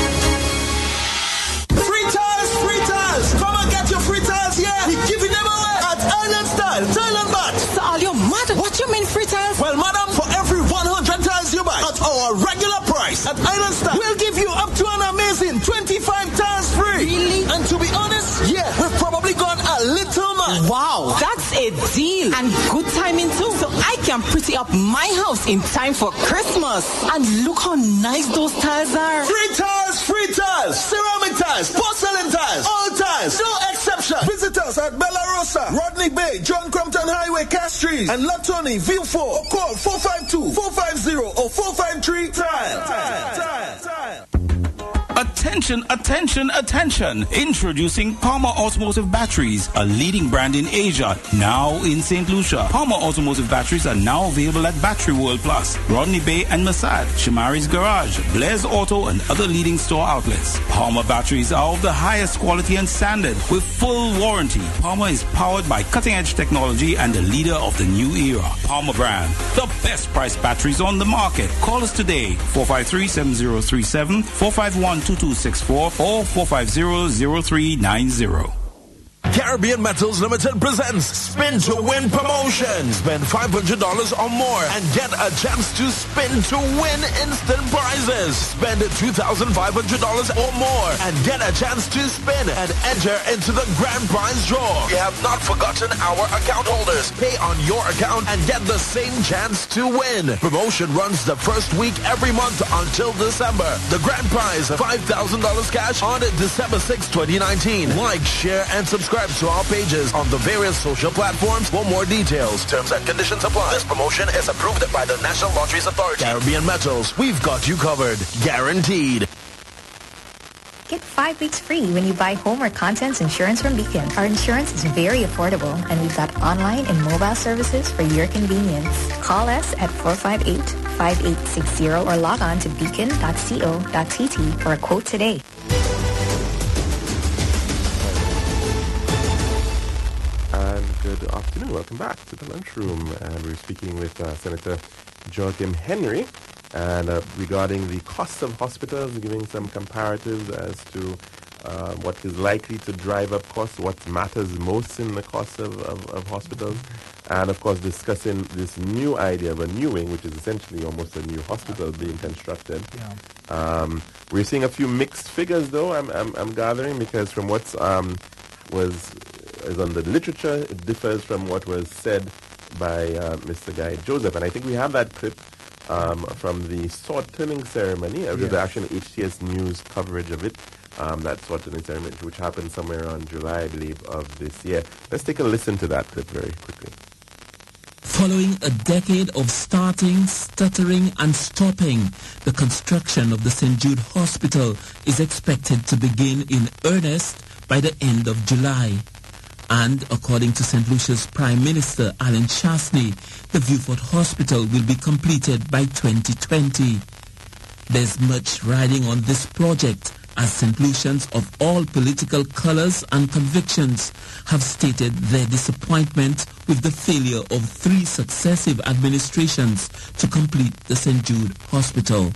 Free tires, free tires! Come and get your free tires here! We're giving them away at Island Style Thailand Bath. So all your mad, what you mean free tires? Well, madam, for every one hundred tires you buy at our regular price at Island Style, we'll give you up to an amazing twenty-five tires free. Really? And to be honest, yeah, we've probably gone a little mad. Wow, that's a deal. And good timing too. So I can pretty up my house in time for Christmas. And look how nice those tires are. Free tires, free tires, ceramic tires, porcelain tires, all tires, no exception. Visit us at Bella Rosa, Rodney Bay, John Crumpton Highway, Castries, and Latoni, View four, or call four five two, four five zero or four five three tile. Tile, tile, tile. Attention, attention, attention. Introducing Palmer Automotive Batteries, a leading brand in Asia, now in Saint Lucia. Palmer Automotive Batteries are now available at Battery World Plus, Rodney Bay and Masad, Shamari's Garage, Blair's Auto, and other leading store outlets. Palmer batteries are of the highest quality and standard with full warranty. Palmer is powered by cutting-edge technology and the leader of the new era. Palmer brand, the best price batteries on the market. Call us today, four five three, seven zero three seven, four five one, two two six four or four five zero, zero three nine zero. Caribbean Metals Limited presents Spin to Win promotion. Spend five hundred dollars or more and get a chance to spin to win instant prizes. Spend two thousand five hundred dollars or more and get a chance to spin and enter into the grand prize draw. We have not forgotten our account holders. Pay on your account and get the same chance to win. Promotion runs the first week every month until December. The grand prize, five thousand dollars cash on December sixth, twenty nineteen. Like, share, and subscribe to our pages on the various social platforms for more details. Terms and conditions apply. This promotion is approved by the National Lotteries Authority. Caribbean Metals, we've got you covered. Guaranteed. Get five weeks free when you buy home or contents insurance from Beacon. Our insurance is very affordable, and we've got online and mobile services for your convenience. Call us at four five eight, five eight six zero or log on to beacon dot co dot t t for a quote today. And good afternoon. Welcome back to the lunchroom. And we're speaking with uh, Senator Joachim Henry and uh, regarding the cost of hospitals, giving some comparatives as to uh, what is likely to drive up costs, what matters most in the cost of, of, of hospitals, and of course discussing this new idea of a new wing, which is essentially almost a new hospital being constructed. Yeah. Um, we're seeing a few mixed figures, though, I'm, I'm, I'm gathering, because from what's um, was is on the literature, it differs from what was said by uh, Mister Guy Joseph. And I think we have that clip um, from the sword-turning ceremony. Uh, Yes. The actual H T S News coverage of it, um, that sword-turning ceremony, which happened somewhere around July, I believe, of this year. Let's take a listen to that clip very quickly. Following a decade of starting, stuttering and stopping, the construction of the Saint Jude Hospital is expected to begin in earnest by the end of July. And according to Saint Lucia's Prime Minister Alan Chasney, the Viewfort Hospital will be completed by twenty twenty. There's much riding on this project as Saint Lucians of all political colors and convictions have stated their disappointment with the failure of three successive administrations to complete the Saint Jude Hospital.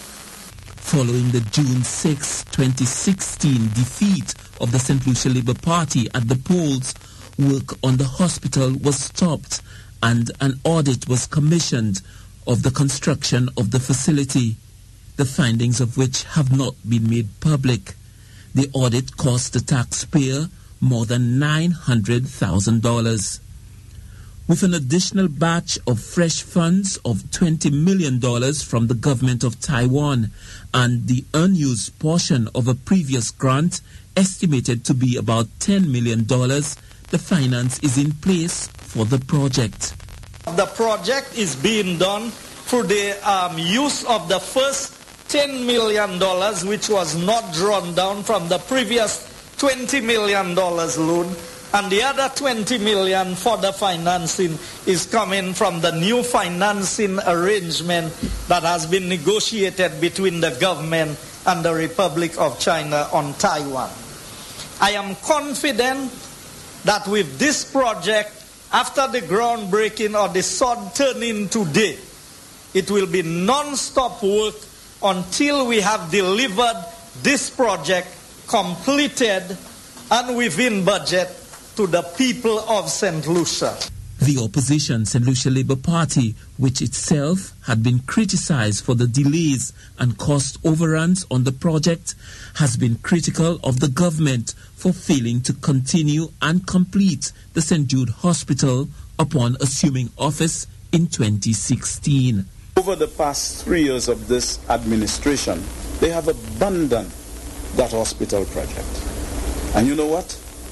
Following the June sixth, twenty sixteen defeat of the Saint Lucia Labour Party at the polls, work on the hospital was stopped and an audit was commissioned of the construction of the facility, the findings of which have not been made public. The audit cost the taxpayer more than nine hundred thousand dollars. With an additional batch of fresh funds of twenty million dollars from the government of Taiwan and the unused portion of a previous grant estimated to be about ten million dollars, the finance is in place for the project. The project is being done through the um, use of the first ten million dollars, which was not drawn down from the previous twenty million dollars loan, and the other twenty million dollars for the financing is coming from the new financing arrangement that has been negotiated between the government and the Republic of China on Taiwan. I am confident that with this project, after the groundbreaking or the sod turning today, it will be non-stop work until we have delivered this project completed and within budget to the people of Saint Lucia. The opposition Saint Lucia Labour Party, which itself had been criticized for the delays and cost overruns on the project, has been critical of the government for failing to continue and complete the Saint Jude Hospital upon assuming office in twenty sixteen. Over the past three years of this administration, they have abandoned that hospital project. And you know what?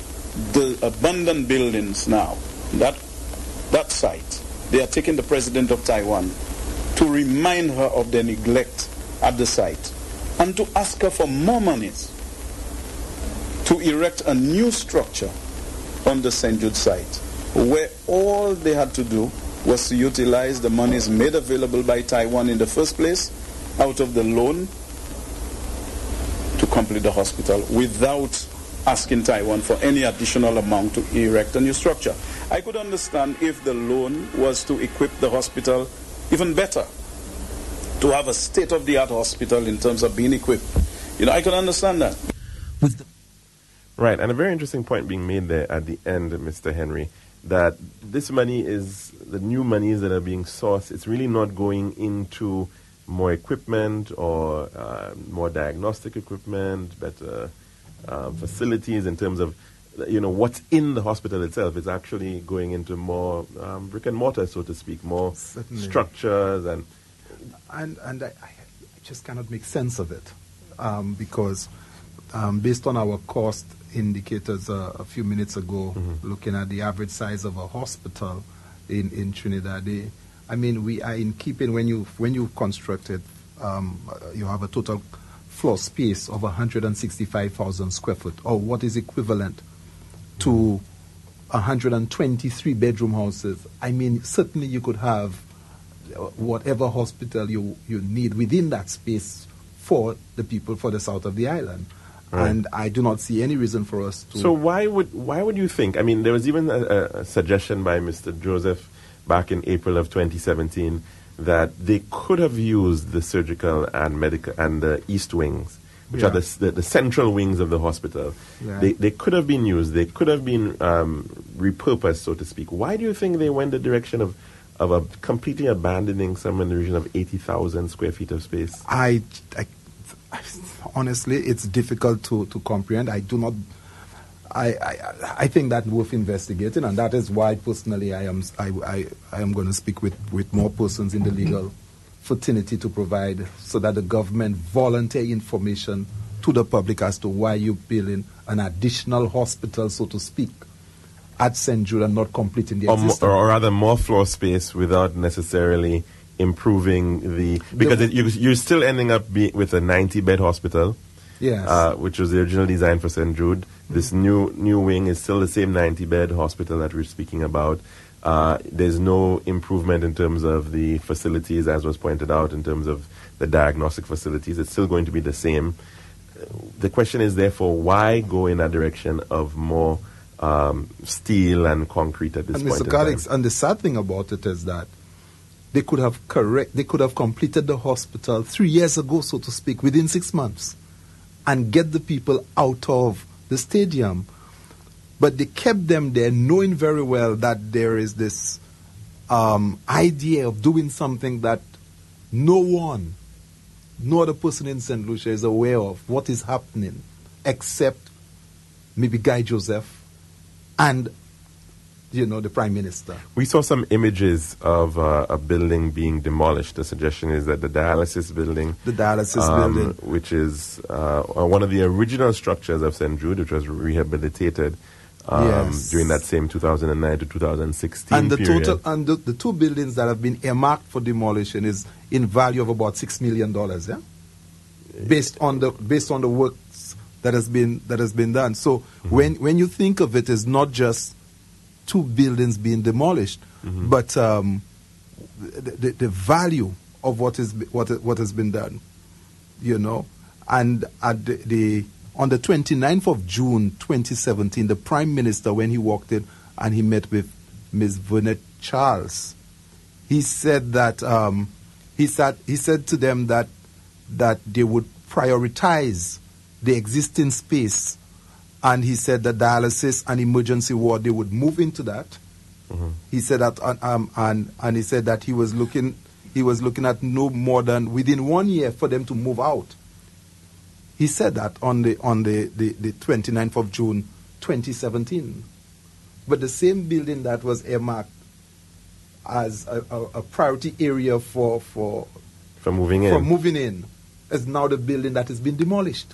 The abandoned buildings now, that that site, they are taking the president of Taiwan to remind her of their neglect at the site and to ask her for more monies to erect a new structure on the Saint Jude site, where all they had to do was to utilize the monies made available by Taiwan in the first place out of the loan to complete the hospital without asking Taiwan for any additional amount to erect a new structure. I could understand if the loan was to equip the hospital even better, to have a state-of-the-art hospital in terms of being equipped. You know, I could understand that. With the Right, and a very interesting point being made there at the end, Mister Henry, that this money is, the new monies that are being sourced, it's really not going into more equipment or uh, more diagnostic equipment, better uh, facilities in terms of, you know, what's in the hospital itself. It's actually going into more um, brick and mortar, so to speak, more Certainly. structures and... And, and I, I just cannot make sense of it um, because um, based on our cost indicators uh, a few minutes ago, mm-hmm. looking at the average size of a hospital in, in Trinidad, they, I mean, we are in keeping, when you when you construct it, um, you have a total floor space of one hundred sixty-five thousand square foot, or what is equivalent to one hundred twenty-three bedroom houses. I mean, certainly you could have whatever hospital you, you need within that space for the people for the south of the island. Right. And I do not see any reason for us to... So why would why would you think... I mean, there was even a, a suggestion by Mister Joseph back in April of twenty seventeen that they could have used the surgical and medical and the east wings, which yeah. are the, the the central wings of the hospital. Yeah. They they could have been used. They could have been um, repurposed, so to speak. Why do you think they went the direction of of a completely abandoning somewhere in the region of eighty thousand square feet of space? I, I, I honestly, it's difficult to, to comprehend. I do not. I, I I think that worth investigating, and that is why personally I am I, I, I am going to speak with, with more persons in the legal fraternity to provide so that the government volunteer information to the public as to why you're building an additional hospital, so to speak, at Saint Jude and not completing the or, existing. Or rather more floor space without necessarily improving the... Because the, it, you, you're still ending up be, with a ninety-bed hospital, yes, uh, which was the original design for Saint Jude. Mm-hmm. This new new wing is still the same ninety-bed hospital that we're speaking about. Uh, there's no improvement in terms of the facilities, as was pointed out, in terms of the diagnostic facilities. It's still going to be the same. the question is therefore, why go in a direction of more um, steel and concrete at this and point Mister in Calix, time? and the sad thing about it is that they could have correct, they could have completed the hospital three years ago, so to speak, within six months, and get the people out of the stadium. But they kept them there, knowing very well that there is this um, idea of doing something that no one, no other person in Saint Lucia is aware of what is happening, except maybe Guy Joseph and, you know, the Prime Minister. We saw some images of uh, a building being demolished. The suggestion is that the dialysis building, the dialysis um, building, which is uh, one of the original structures of Saint Jude, which was rehabilitated um, yes. during that same two thousand nine to two thousand sixteen and the period. total and the, the two buildings that have been earmarked for demolition is in value of about six million dollars. Yeah, based on the based on the works that has been that has been done. So mm-hmm. when when you think of it, it's not just two buildings being demolished, mm-hmm. but um, the, the, the value of what is what what has been done, you know, and at the, the on the twenty-ninth of June twenty seventeen, the Prime Minister, when he walked in and he met with Miz Vernette Charles, he said that um, he said he said to them that that they would prioritize the existing space. And he said that dialysis and emergency ward, they would move into that. Mm-hmm. He said that, um, and and he said that he was looking, he was looking at no more than within one year for them to move out. He said that on the on the, the, the twenty-ninth of June, twenty seventeen. But the same building that was earmarked as a, a, a priority area for for for moving in for moving in is now the building that has been demolished.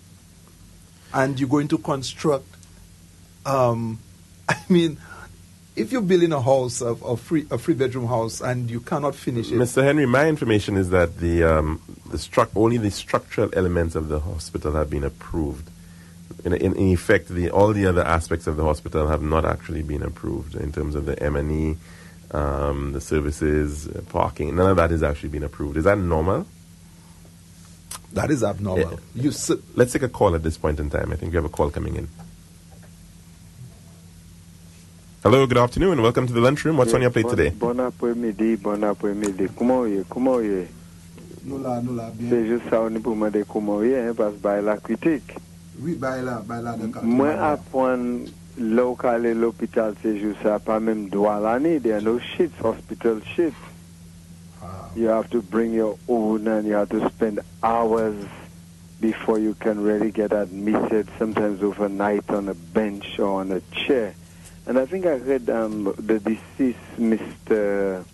And you're going to construct, um, I mean, if you're building a house, a, a free a three bedroom house, and you cannot finish it. Mister Henry, my information is that the um, the stru- only the structural elements of the hospital have been approved. In, in, in effect, the all the other aspects of the hospital have not actually been approved in terms of the M and E, um, the services, uh, parking. None of that has actually been approved. Is that normal? That is abnormal. Yeah. You s- Let's take a call at this point in time. I think we have a call coming in. Hello, good afternoon. Welcome to the lunchroom. What's yes, on your plate bon, today? Bon après-midi, bon après-midi. Comment est, comment est? Nous là, nous là, bien. C'est juste ça, on est pour demander comment est, hein, parce que bah, la critique. Oui, bah là, bah là. Moi, apprendre local et l'hôpital, c'est juste ça, pas même droit l'année. There are no sheets, hospital sheets. You have to bring your own, and you have to spend hours before you can really get admitted, sometimes overnight on a bench or on a chair. And I think I heard um, the deceased Mister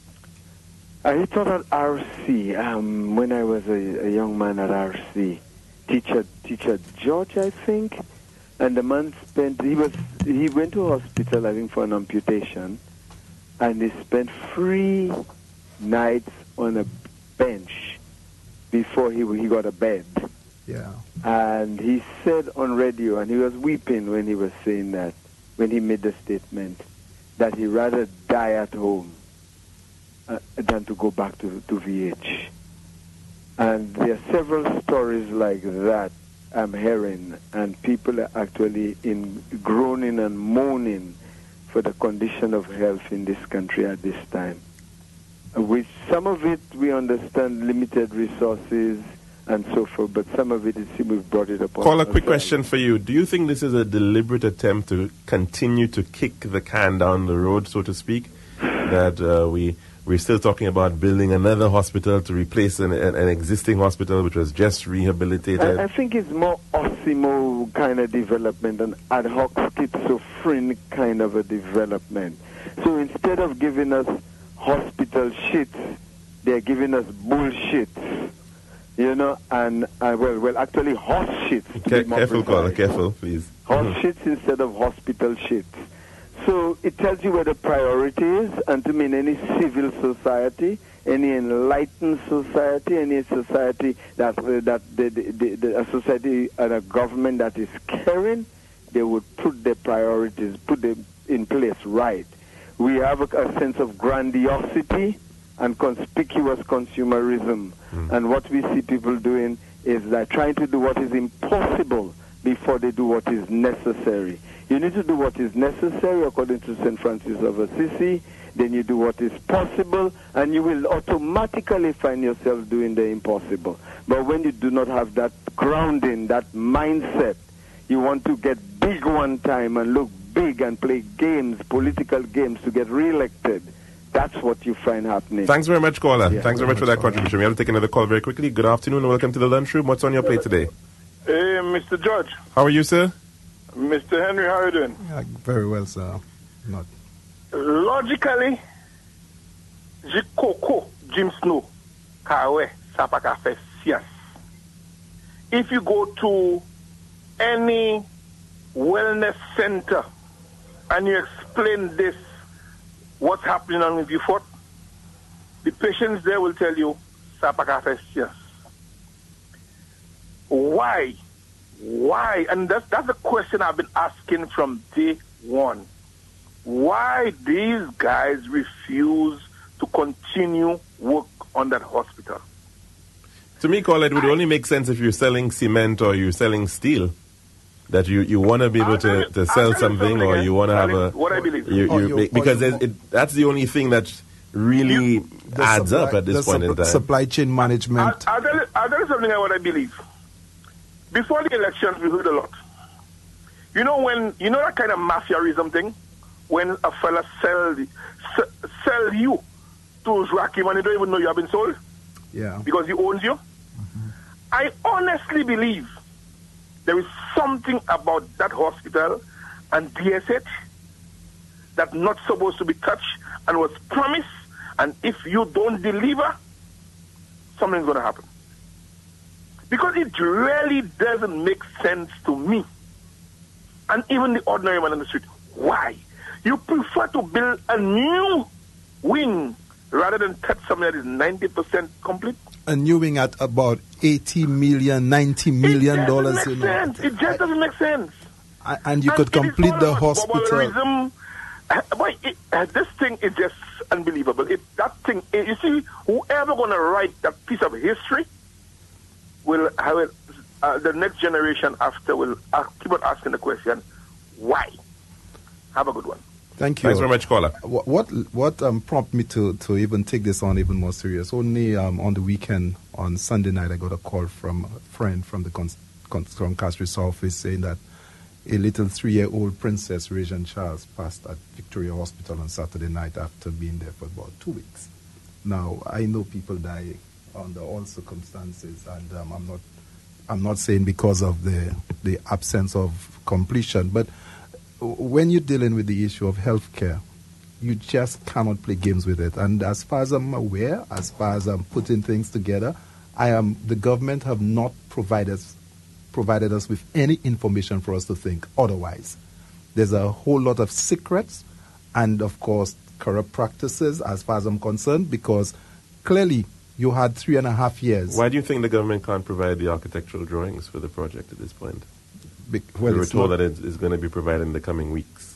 I taught at R C um, when I was a, a young man at R C. Teacher, teacher George, I think. And the man spent, he was, he went to a hospital, I think, for an amputation. And he spent three nights on a bench before he he got a bed. Yeah. And he said on radio, and he was weeping when he was saying that, when he made the statement, that he'd rather die at home uh, than to go back to, to V H. And there are several stories like that I'm hearing, and people are actually in groaning and moaning for the condition of health in this country at this time. With some of it, we understand limited resources and so forth, but some of it, it seems we've brought it upon. Call a quick question for you. Do you think this is a deliberate attempt to continue to kick the can down the road, so to speak? That uh, we, we're still talking about building another hospital to replace an, an, an existing hospital which was just rehabilitated? I, I think it's more Osimo kind of development, an ad hoc schizophrenic kind of a development. So instead of giving us hospital shit, they're giving us bullshit, you know, and uh, well, well, actually horse shit. Ca- careful, caller, careful, please. Horse mm-hmm. shits instead of hospital shit. So it tells you where the priority is, and to me, in any civil society, any enlightened society, any society that uh, that the, the, the, the, a society and a government that is caring, they would put their priorities, put them in place right. We have a, a sense of grandiosity and conspicuous consumerism. Mm. And what we see people doing is like trying to do what is impossible before they do what is necessary. You need to do what is necessary according to Saint Francis of Assisi, then you do what is possible, and you will automatically find yourself doing the impossible. But when you do not have that grounding, that mindset, you want to get big one time and look big and play games, political games to get re-elected. That's what you find happening. Thanks very much, caller. Yeah. Thanks very much for that contribution. We have to take another call very quickly. Good afternoon and welcome to the lunchroom. What's on your plate today? Hey, Mister George. How are you, sir? Mister Henry, how are you doing? Yeah, very well, sir. Not. Logically, Jikoko, Jim Snow, Kawe, Sapakafe, Sias. If you go to any wellness center and you explain this, what's happening on Vieux-Fort, the patients there will tell you, Sapakafe, Sias. Why? Why? And that's, that's the question I've been asking from day one. Why these guys refuse to continue work on that hospital? To me, call it would only make sense if you're selling cement or you're selling steel. That you, you want to be able to, to sell something, or you want to have a... What I believe. You, Or you, you- because or you- it, it, that's the only thing that really The adds supply- up at this the point in supp- time. Supply chain management. I'll, I'll, tell you, I'll tell you something about what I believe. Before the elections, we heard a lot. You know when you know that kind of mafiaism thing, when a fella sell the, s- sell you to Joachim and you don't even know you have been sold Yeah. because he owns you. Mm-hmm. I honestly believe there is something about that hospital and D S H that's not supposed to be touched and was promised. And if you don't deliver, something's going to happen. Because it really doesn't make sense to me, and even the ordinary man on the street. Why? You prefer to build a new wing rather than touch something that is ninety percent complete? A new wing at about eighty million, ninety million dollars. It You doesn't make know. sense. It just doesn't make sense. I- And you And could it is complete all the about hospital. bobblerism. Uh, boy, it, uh, this thing is just unbelievable. It, that thing, uh, you see, whoever going to write that piece of history will have it, uh, the next generation after will uh, keep on asking the question, why? Have a good one. Thank you. Thanks very much, caller. What what, what um, prompted me to, to even take this on even more serious? Only um, on the weekend, on Sunday night, I got a call from a friend from the Cons- Cons- Concastri's office saying that a little three-year-old princess, Regent Charles, passed at Victoria Hospital on Saturday night after being there for about two weeks. Now, I know people die under all circumstances, and um, I'm not I'm not saying because of the the absence of completion, but when you're dealing with the issue of healthcare, you just cannot play games with it. And as far as I'm aware, as far as I'm putting things together, I am the government have not provided us, provided us with any information for us to think otherwise. There's a whole lot of secrets and, of course, corrupt practices as far as I'm concerned, because clearly you had three and a half years. Why do you think the government can't provide the architectural drawings for the project at this point? Be- well, we were it's told not- that it is going to be provided in the coming weeks.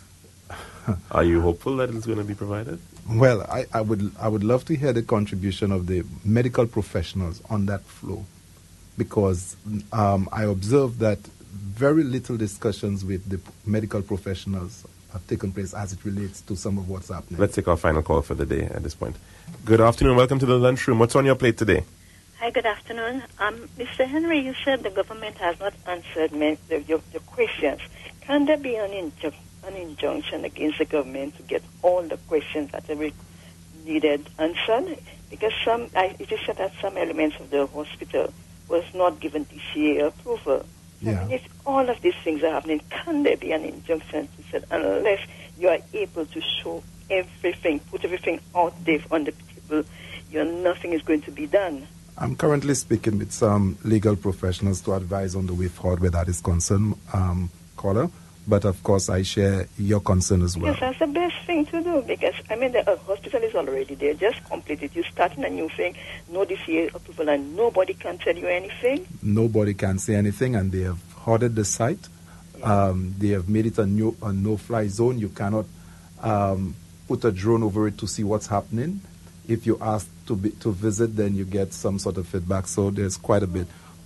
Are you hopeful that it's going to be provided? Well, I, I would I would love to hear the contribution of the medical professionals on that flow, because um, I observed that very little discussions with the p- medical professionals have taken place as it relates to some of what's happening. Let's take our final call for the day at this point. Good afternoon. Welcome to the lunchroom. What's on your plate today? Hi, good afternoon. Um, Mister Henry, you said the government has not answered me, the, your, your questions. Can there be an, inju- an injunction against the government to get all the questions that are re- needed answered? Because some, I, it is said that some elements of the hospital was not given D C A approval. Yeah. And if all of these things are happening, can there be an injunction to say unless you are able to show everything, put everything out there on the table, you know, nothing is going to be done? I'm currently speaking with some legal professionals to advise on the way forward where that is concerned, um, caller. But of course, I share your concern as well. Yes, that's the best thing to do, because, I mean, the uh, hospital is already there. Just complete it. You're starting a new thing, no D C A approval, and nobody can tell you anything. Nobody can say anything, and they have hoarded the site. Um, they have made it a, new, a no-fly zone. You cannot um, put a drone over it to see what's happening. If you ask to be, to visit, then you get some sort of feedback. So there's quite a bit. But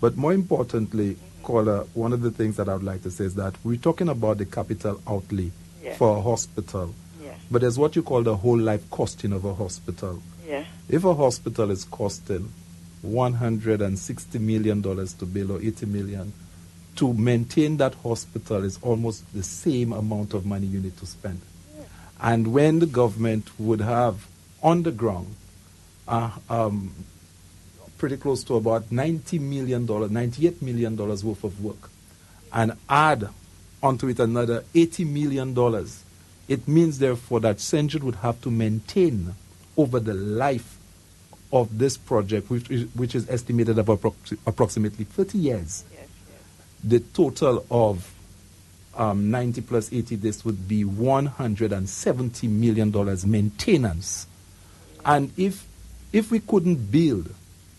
But more importantly, caller, one of the things that I would like to say is that we're talking about the capital outlay Yeah. for a hospital. Yeah. But there's what you call the whole life costing of a hospital. Yeah. If a hospital is costing one hundred sixty million dollars to build or eighty million dollars, to maintain that hospital is almost the same amount of money you need to spend. Yeah. And when the government would have on the ground uh, um, pretty close to about ninety million dollars, ninety-eight million dollars worth of work, and add onto it another eighty million dollars, it means, therefore, that Saint Jude would have to maintain over the life of this project, which is, which is estimated at appro- approximately thirty years. Yes, yes. The total of um, ninety plus eighty, this would be one hundred seventy million dollars maintenance. Yeah. And if if we couldn't build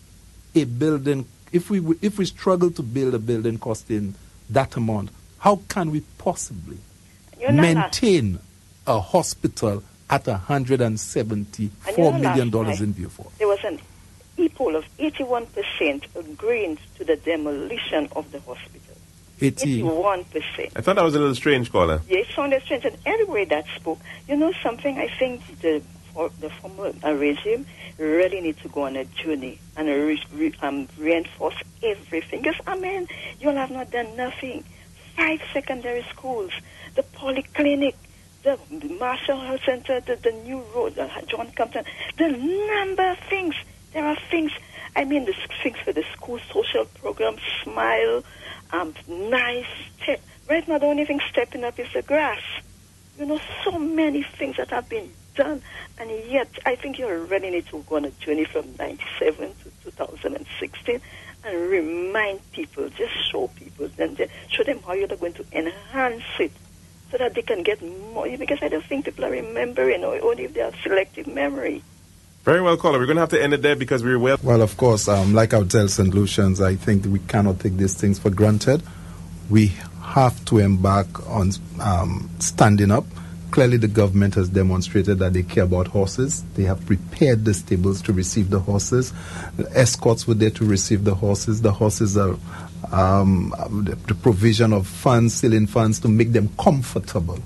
a building, if we if we struggle to build a building costing that amount, how can we possibly maintain a hospital at one hundred seventy-four million dollars in Beaufort? There was an e-poll of eighty-one percent agreeing to the demolition of the hospital. eighty-one percent. I thought that was a little strange, caller. Yes, it sounded strange. And everywhere that spoke, you know something, I think the for the former uh, regime really need to go on a journey and re- re- um, reinforce everything. Because, I mean, you all have not done nothing. Five secondary schools, the polyclinic, the Marshall Health Center, the, the new road, uh, John Compton, the number of things. There are things, I mean, the things for the school social program, Smile, um, Nice, step. Right now, the only thing stepping up is the grass. You know, so many things that have been done, and yet I think you really need to go on a journey from ninety-seven to two thousand sixteen and remind people, just show people, and show them how you're going to enhance it so that they can get more, because I don't think people are remembering, or only if they have selective memory. Very well, caller. We're going to have to end it there because we're well. Well, of course, um, like I would tell Saint Lucians, I think we cannot take these things for granted. We have to embark on um, standing up. Clearly, the government has demonstrated that they care about horses. They have prepared the stables to receive the horses. The escorts were there to receive the horses. The horses are um, the, the provision of funds, ceiling funds to make them comfortable.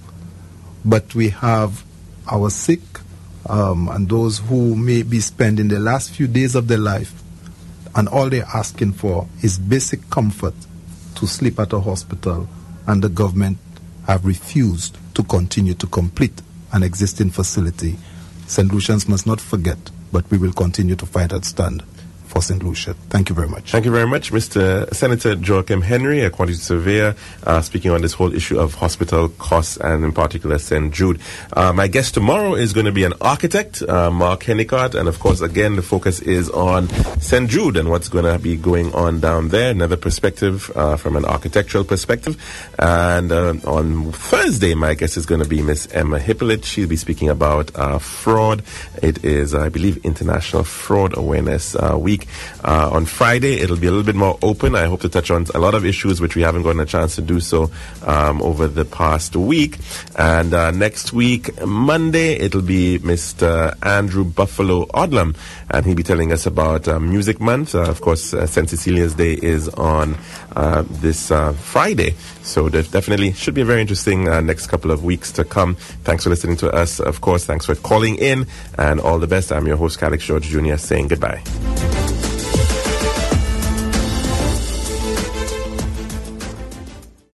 But we have our sick um, and those who may be spending the last few days of their life, and all they're asking for is basic comfort to sleep at a hospital, and the government have refused to continue to complete an existing facility. Saint Lucians must not forget, but we will continue to fight and stand for Saint Lucia. Thank you very much. Thank you very much, Mister Senator Joachim Henry, a quantity surveyor, uh, speaking on this whole issue of hospital costs and in particular Saint Jude. Uh, my guest tomorrow is going to be an architect, uh, Mark Hennicott, and of course, again, the focus is on Saint Jude and what's going to be going on down there, another perspective uh, from an architectural perspective. And uh, on Thursday, my guest is going to be Miss Emma Hippolyte. She'll be speaking about uh, fraud. It is, I believe, International Fraud Awareness uh, Week. Uh, on Friday, it'll be a little bit more open. I hope to touch on a lot of issues which we haven't gotten a chance to do so um, over the past week. And uh, next week, Monday, it'll be Mister Andrew Buffalo Odlum, and he'll be telling us about uh, Music Month. Uh, of course, uh, Saint Cecilia's Day is on uh, this uh, Friday, so that definitely should be a very interesting uh, next couple of weeks to come. Thanks for listening to us. Of course, thanks for calling in, and all the best. I'm your host, Calix George Junior, saying goodbye.